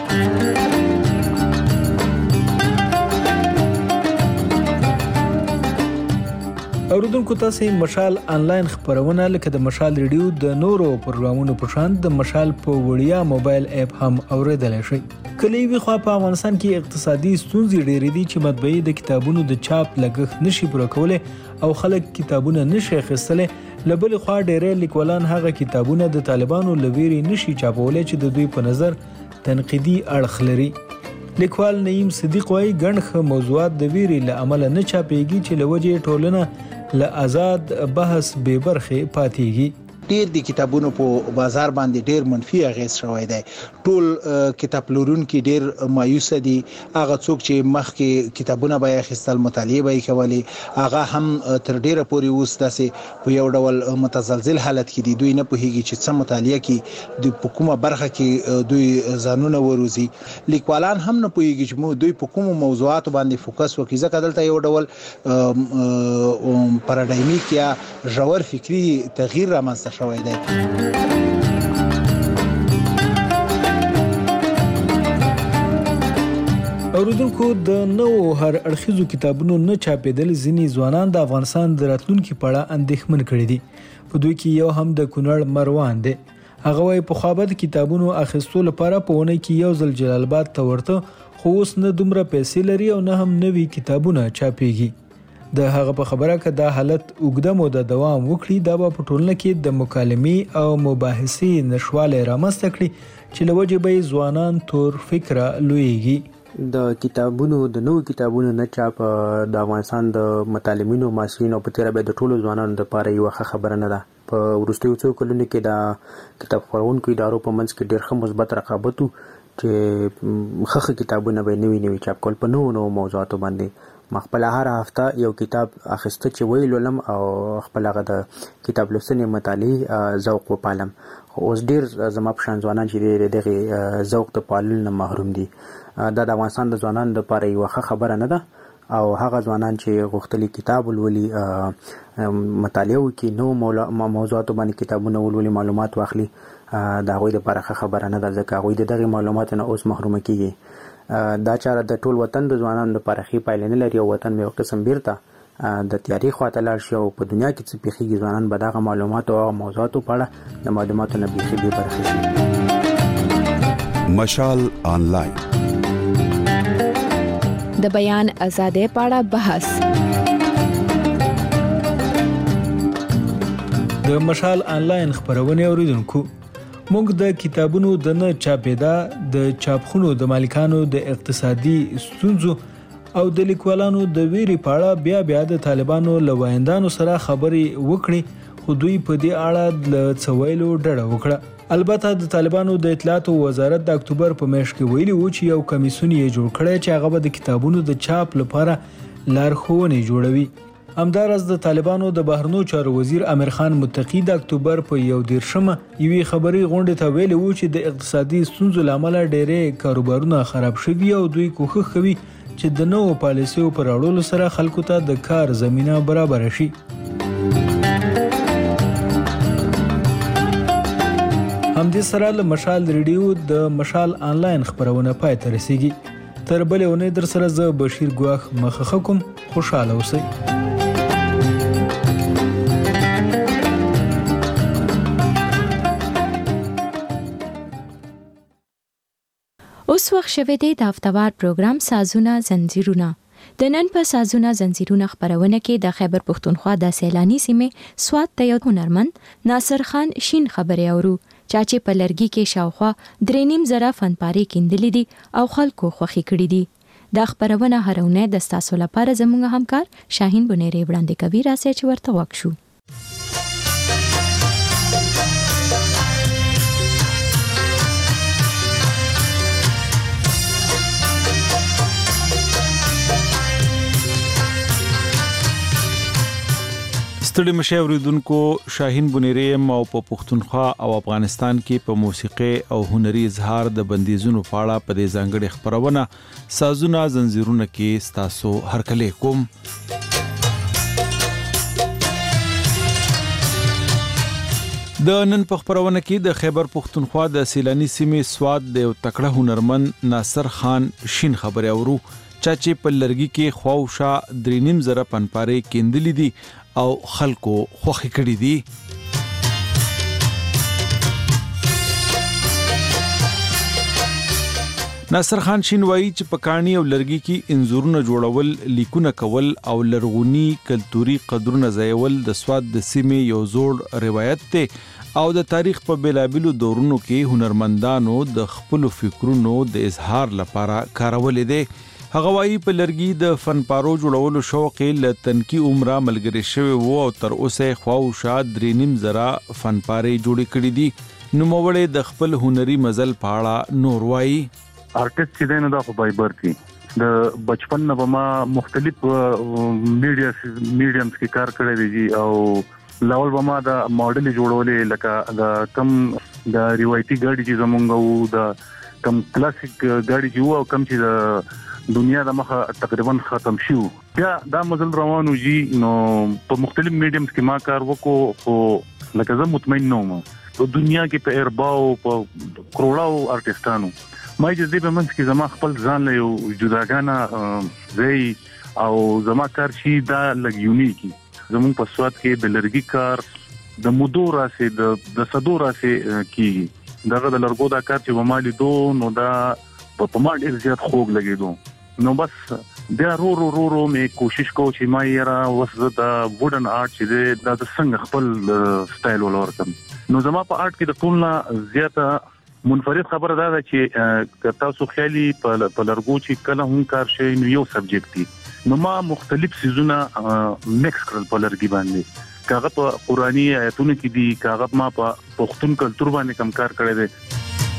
اوریدونکو تاسو مشال انلاین خبرونه لکه د مشال ریډیو د نورو پروګرامونو په شان د مشال په وړیا موبایل اپ هم اوریدلای شئ. کله وی خو په افغانستان کې اقتصادي ستونزې ډېرې دي چې مطبعې د کتابونو د چاپ لګښت نشي پوره کولی او خلک کتابونه نشي اخیستلی. له بلې خوا ډېری لیکوالان هغه کتابونه د طالبانو له ویرې نشي چاپولی چې د دوی په نظر تنقیدي اړخ لري. لیکوال نعیم صدیق وایي ګڼ ښه موضوعات د ویرې له امله نه چاپېږي چې له وجې ټولنه له آزاد بحث بې برخې پاتېږي. ډیر د کتابونو په بازار باندې ډیر منفي اغیز شوی دی. ټول کتاب پلورونکي ډیر مایوس دي. هغه څوک چې مخکې کتابونه به اخیستل مطالعه به کوي هغه هم تر ډیره پورې اوس داسې په یو ډول متزلزل حالت کې دي. دوی نه پوهیږي چې څه مطالعه کې د حکومت برخه کې دوی ځانونه وروزي. لیکوالان هم نه پوهیږي چې دوی په کومو موضوعاتو باندې فوکس وکړي ځکه دلته یو ډول پارادایمیک یا ژور فکری تغییر رامنځته شوی دی. اوریدونکو د نوو هر اړخیزو کتابونو نه چاپېدل ځینې ځوانان د افغانستان د راتلونکي په اړه اندېښمن کړي دي. په دوی کې یو هم د کونړ مروان دی. هغه وايي په خوابه د کتابونو اخیستو لپاره په ونه کې یو ځل جلال آباد ته ورته خو اوس نه دومره پیسې لري او نه هم نوي کتابونه چاپېږي. د هغه په خبره که دا حالت اوږده موده دوام وکړي دا به په ټولنه کې د مکالمې او مباحثې نشوالی رامنځته کړي چې له وجې به یې ځوانان تور فکره لویږي. د کتابونو د نوو کتابونو نه چاپ د افغانستان د متعلمینو محصلینو په تیره به د ټولو ځوانانو لپاره یوه ښه خبره نه ده. په وروستیو څو کلونو کې د کتاب خپرونکو ادارو په منځ کې ډېر ښه مثبت رقابت و چې ښه ښه کتابونه به نوي نوي چاپ کول په نوو نوو موضوعاتو باندې. ما خپل هر هفته یو کتاب اخیسته چې ویل ولم او خپل هغه د کتاب لوستنې مطالعې ذوق وپالم. خو اوس ډېر زما په شان ځوانان چې دغه ذوق ته پالل نه محروم دي. دا د افغانستان د ځوانانو لپاره یوه ښه خبره نه ده او هغه ځوانان چې غوښتلي کتاب ولولي مطالعه وکړي نو موضوعاتو باندې کتابونه ولولي معلومات واخلي د هغوی لپاره ښه خبره نه ده ځکه هغوی د دغې معلوماتو نه اوس محرومه کیږي. دا چاره د ټول وطن د ځوانانو لپاره ښې پایلې نه لري او وطن یو قسم بیرته د تیاري خواته لاړ شي او په دنیا کې څه پیښیږي ځوانان به دغه معلوماتو او موضوعاتو په اړه د معلوماتو نه بیخي بې برخې شي. مشال آنلاین د بیان ازادۍ په اړه بحث. د مشال آنلاین خبرونه اوریدونکو موږ د کتابونو د نه چاپېدا د چاپخونو د مالکانو د اقتصادي ستونزو او د لیکوالانو د ویرې په اړه بیا بیا د طالبانو له وایندانو سره خبرې وکړې خو دوی په دې اړه له څه ویلو ډډه وکړه. البته د طالبانو د اطلاعاتو وزارت د اکتوبر په میاشت کې ویلي و چې یو کمیسیون یې جوړ کړی چې هغه به د کتابونو د چاپ لپاره لارښوونې جوړوي. همدارس د طالبانو د بهرنیو چارو وزیر امیر خان متقی د اکتوبر په یو دیرشمه یوې خبري غونډې ته ویلي و چې د اقتصادي ستونزو لامل ډېرې کاروبارونه خراب شوي او دوی کوښښ کوي چې د نوو پالیسیو پر اړولو سره خلکو ته د کار زمینه برابر شي. همدې سره له مشال ریډیو د مشال آنلاین خبرونه پای ته رسیږي. تر بلې اونۍ در سره زه بشیر ګواخ مخه کوم. خوشاله اوسئ. اوس وخت شوه دی د هفتهوار پروګرام سازونه زنجیرونه د نن په سازونه زنجیرونه خبرونه کې د خیبر پښتونخوا د سیلانی سیمې سواد ته یو هنرمند ناصر خان شین خبري اورو چې په لرګي کې شاوخوا درې نیم زره فنپارې کیندلې دي او خلکو خوخي کړې دي دا خبرونه هرونه د تاسو لپاره زموږ همکار شاهین بنيري وړاندې کوي راځي چې ورته وښو ستړي مشه اوریدونکو شاهین بنيري او په پښتونخوا او افغانستان کې په موسیقي او هنري اظهار د بندیزونو په اړه په دې ځانګړي خبرونه سازونه زنجیرونه کې ستاسو هرکلی کوم د نن په خبرونه کې د خیبر پښتونخوا د سیلانی سیمې سواد د یو تکړه هنرمند ناصر خان شین خبري اورو چې په لرګي کې خواوشا درې نیم زره پنپارې کیندلې دي او خلکو خوخي کړی دي ناصر خان شین وایي چې په کاڼي او لرګي کې انځورونه جوړول لیکونه کول او لرغونی کلتوري قدرونه ځایول د سواد د سیمې یو زوړ روایت ته او د تاریخ په بیلابلو دورونو کې هنرمندانو د خپل فکرونو د اظهار لپاره کارول دي هغه وايي په لرګي د فنپارو جوړولو شوق له تنکی عمره ملګری شوی وو او تر اوسه خواوشا درې نیم زره فنپارې جوړې کړې دي نو موړې د خپل هنري مزل پاړه نور وايي آرټیست چې دینه دا خو بایبر کی د بچپن نه ما مختلف میډیا میډیمز کې کار کړی دی او لاول به ما د ماډل جوړولې لکه د کم د روایتي ګاډي چې زمونږ وو د کم کلاسیک ګاډي چې وو او کم چې د دنیا د مخه تقریبا ختم شو بیا دا مزل روانو جی نو په مختلف میډیمز کې ما کار وکړو خو لکه زه مطمئن نه وم په دنیا کې په ارباو په کروڑاو ارتستانو ما چې دې په منځ کې زما خپل ځان له یو جداګانه ځای او زما کار شي دا لګ یونیکی زمون په سواد کې د لرګي کار د مودورا سي د د صدورا سي کیږي دغه د لرګو دا کار چې ومالي دو نو دا په ما ډیر زیات خوږ لګیدو نو بس بیا رو رو رو رو مې کوشش کو چې ما یې را وسه د وډن آرت چې د څنګه خپل سټایل ولورکم نو زما په آرت کې د ټولنا زیاته منفرد خبره دا ده چې تاسو خیالي په لرګو چې کله هم کار شي نو یو سبجیکټ دی نو ما مختلف سيزونه میکس کړل په لرګي باندې کاغه په قرآني آیتونو کې دي کاغه ما په پښتون کلچر باندې کم کار کړی دی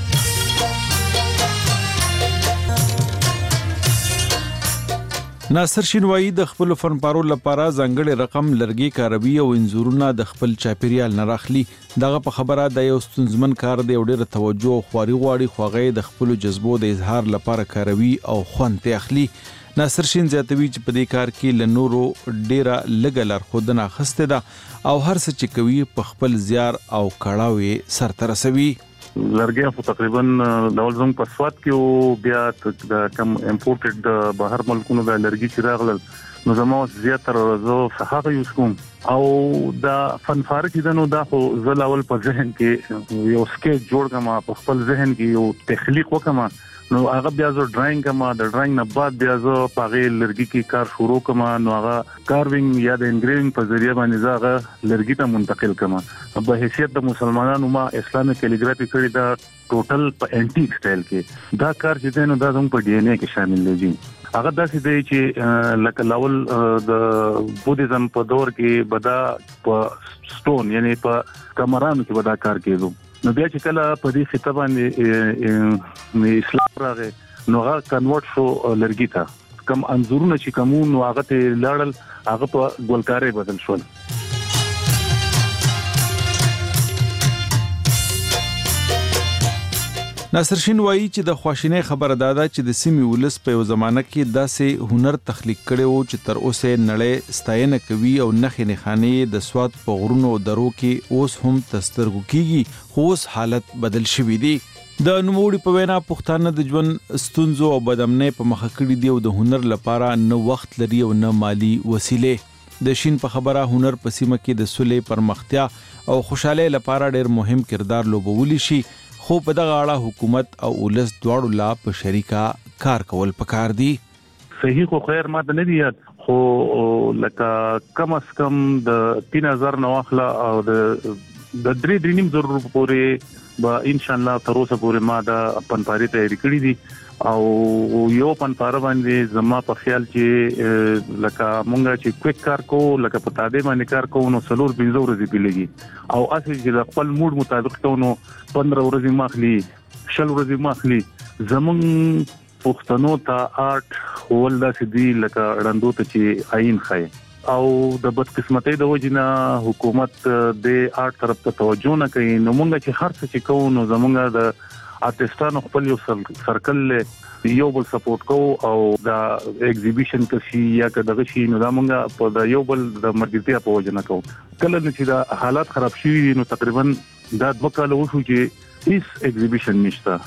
ناصر شینوایی د خپل فنپارو لپاره ځانګړي رقم لرګي کاروي او انځورونه د خپل چاپیریال نه راخلي دغه په خبره د یو ستونزمن کار دی ډېر توجه او خواري غواړي خوغې د خپل جذبو د اظهار لپاره کاروي او خوند ته اخلي ناصر شین زیاتوي چې په دې کار کې لنورو ډېره لګلر خودنه خسته ده او هر څه چې کوي په خپل زیار او کړهوي سرته رسوي لرګي په تقریبا د ولزم په سواد کې او بیا د کم امپورټډ د بهر ملکونو د لرګي چې راغلل نو زموږ زیاتره زه صحابه یوز کوم او د فنفار کې دنو دا خو زلاول په ذهن کې یو سکیچ جوړ کما په خپل ذهن کې یو تخلیق وکما نو هغه بیا زه ډراینګ کما د ډراینګ نه بعد بیا زه پاغه لرګي کې کار شروع کما نو هغه کاروینګ یا د انګریوینګ په ذریعہ باندې زه هغه لرګي ته منتقل کما په حیثیت د مسلمانانو ما اسلامي کیلیګرافي کړی دا ټوټل په انټیک سټایل کې دا کار چې دینو دا زموږ په ډي ان اے کې شامل دی هغه داسې دی چې لکه لاول د بودیزم په دور کې بدا په سټون یعنی په کمرانو کې بدا کار کېدو نو بیا چې کله په دې خطه باندې اسلام راغی نو هغه کنورټ شو لرګي ته کم انزورونه چې کومون نو هغه ته لاړل هغه په ګلکارې بدل شول ناصر شین وایي چې د خواشینۍ خبره داده چې د سیمې ولس په یو زمانه کې داسې هنر تخلیق کړي وو چې تر اوسه نړۍ ستاینه کوي او نخې نخانې د سواد په غرونو درو کې اوس هم تسترګو کیږي خو اوس حالت بدل شوی دی د نوموړي په وینا پښتانه د ژوند ستونزو او بدامنۍ په مخ کړي دي او د هنر لپاره نه وخت لري او نه مالی وسیله د شین په خبره هنر په سیمه کې د سولې پرمختیا او خوشاله لپاره ډېر مهم کردار لوبولی شي خو په دغه اړه حکومت او ولس دواړو لا په شریکه کار کول پکار دي صحیح خو خیر ما ته نه دی یاد خو لکه کم از کم د تین هزار نو اخلا او د د درې درې نیم زره پورې با ان شاء الله تر اوسه پورې ما د پنپاري تیاری کړې دي او یو پنپاره باندې زما په خیال چې لکه مونږه چې کویک کار کو لکه په تابع باندې کار کو نو څلور پنځه ورځې پیلېږي او اصلي چې د خپل موډ مطابق کو نو پندرہ ورځې ماخلي شل ورځې ماخلي زمون پښتنو ته آرټ ولدا سدي لکه رندو ته چې عین خای او د بدقسمتۍ د وجنه حکومت د آرټ طرف ته توجه نه کوي نو مونږ چې هر څه چې کوو نو زمونږ د آرټستانو خپل یو سرکل یو بل سپورټ کو او دا ایگزیبیشن کشي یا کداغه شي نو دا مونږه په د یو بل د مرګتیا په وجه نه کو کله چې دا حالات خراب شي نو تقریبا دا دوه کال وشو چې هیڅ ایگزیبیشن نشته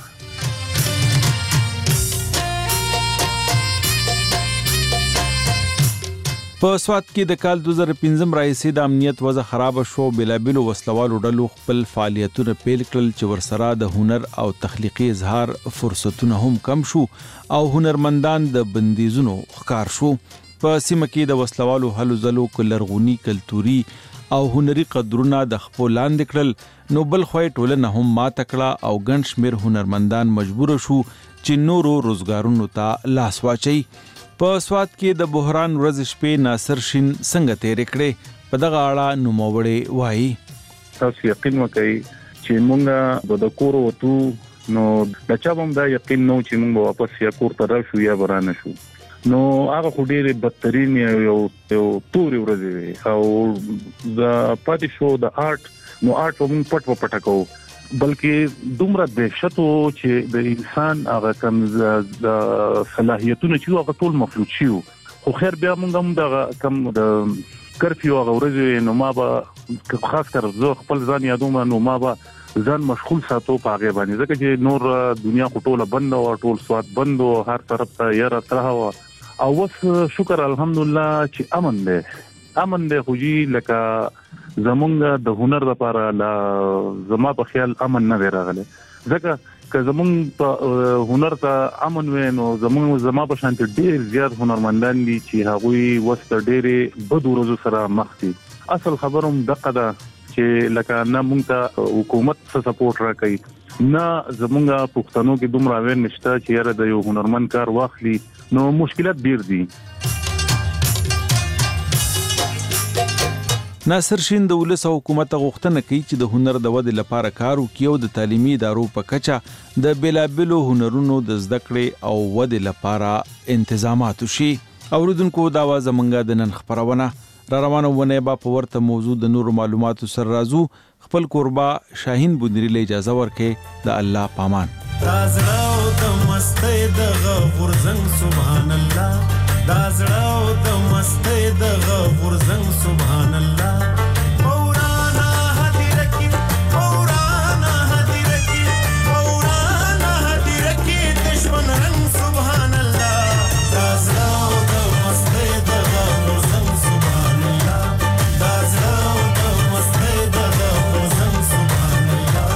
په سواد کې د کال دوه زره پنځم راځي د امنیت وضع خراب شو بلابلو وسلوالو ډلو خپل فعالیتونه پیل کړل چې ورسره د هنر او تخلیقي اظهار فرصتونه هم کم شو او هنرمندان د بندیزونو ښکار شو په سیمه کې د وسلوالو هلو ځلو کلرغونی کلتوري او هنري قدرونه د خپل لاندې کړل نو بل خوې ټولنه هم ما تکړه او ګڼ شمیر هنرمندان مجبور شو چې نورو روزګارونو ته لاس واچي په سواد کې د بحران ورځ شپې ناصر شین څنګه تیر کړي په دغه اړه نوموړی وایي تاسو یقین وکړئ چې مونږه د کور وته نو د چا هم دا یقین نو چې مونږ واپس یا کور ته راشو یا برانه شو نو هغه خو ډېر بدترین یو یو توري ورځ او د پاتې شو د آرټ نو آرټ هم پټ پټ کو بلکې دومره دهشت او چې د انسان هغه کم د صلاحیتونو چې هغه ټول مفلوج شي خو خیر بیا موږ هم د کم د کرفیو هغه ورځ نو ما به خاص کر زه خپل ځان یادوم نو ما به ځان مشغول ساتو په هغه باندې ځکه چې نور دنیا ټوله بند او ټول سواد بند او هر طرف ته یاره ترها او وس شکر الحمدلله چې امن دی امن دی خو جی لکه زمونږ د هنر لپاره لا زما په خیال امن نه دی راغلی ځکه که زمونږ په هنر ته امن وي نو زمونږ زما په شان ډېر زیات هنرمندان دي چې هغوی وسته ډېرې بد ورځو سره مخ دي اصل خبر هم دغه ده چې لکه نه مونږ ته حکومت څه سپورټ راکوي نه زمونږ پښتنو کې دومره اویر نشته چې یاره د یو هنرمند کار واخلي نو مشکلات ډېر دي ناصر شین د ولس حکومت غوښتنه کوي چې د هنر د ودې لپاره کار وکړي او د تعلیمي ادارو په کچه د بلابلو هنرونو د زده کړې او ودې لپاره انتظامات وشي اوریدونکو دا و زمونږ د نن خبرونه را روانه ونه با په ورته موضوع د نور معلوماتو سره راځو خپل قربا شاهین بودری له اجازه ورکې د الله پامان دازړو د مستۍ د غفور زنګ سبحان الله دازړو د مستۍ د غفور زنګ سبحان الله مولانا هدیره کی مولانا هدیره کی مولانا هدیره کی دشمن رنگ سبحان الله دازړو د مستۍ د غفور زنګ سبحان الله دازړو د مستۍ د غفور زنګ سبحان الله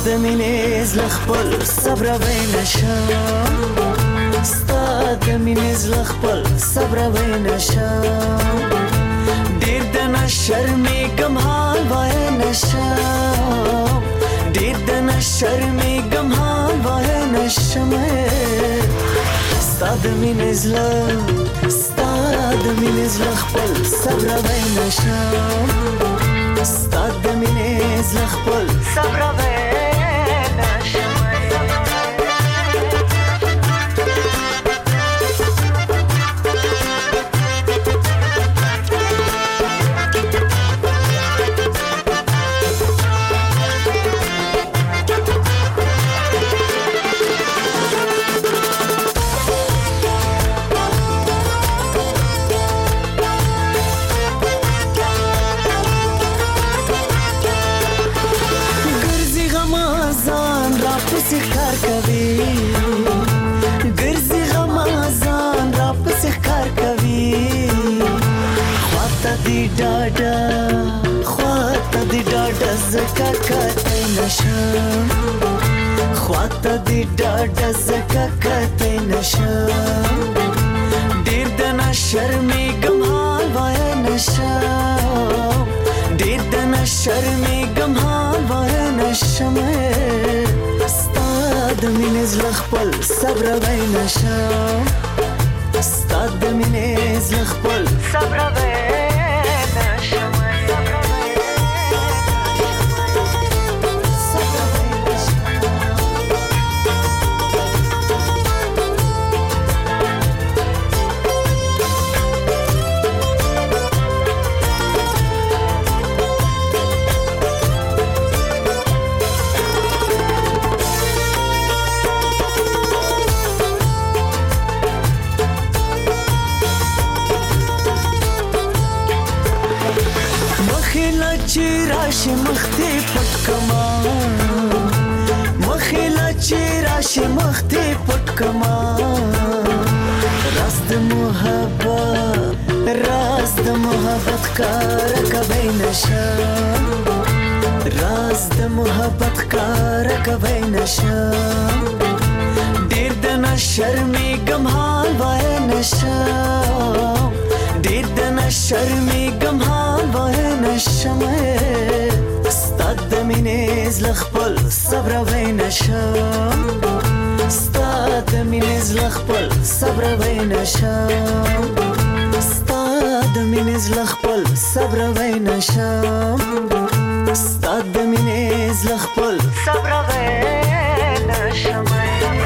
د مینې زړه خپل صبر وینشم ستا د مینې زړه خپل صبر وینشم ډېر د نه شرمېږم حال وینشم ډېر د نه شرمېږم حال وینشم ستا د مینې زړه ستا د مینې زړه خپل صبر وینشم ستا د مینې زړه خپل صبر وینشم کار کوي ګرځي غمازان را پسې کار کوي خواته دی ډاډه خواته دی ډاډه زکه کته نشم خواته دی ډاډه زکه کته نشم ډېر د نه شرمېږم حال وینشم ډېر د نه شرمېږم حال وینشم د مینې زړه خپل صبر وینشم ستا د مینې زړه خپل صبر وینشم چې راشي مخ دې پټ کما مخېلا چې راشي مخ دې پټ کما راز د محبت راز د محبت کار کوي نشم راز د محبت کار کوي نشم ډېر د نه شرمېږم حال وینشم ډېر د نه شرمېږم حال وینشم ستا د مینې زړه خپل صبر وینشم ستا د مینې زړه خپل صبر وینشم ستا د مینې زړه خپل صبر وینشم ستا د مینې زړه خپل صبر وینشم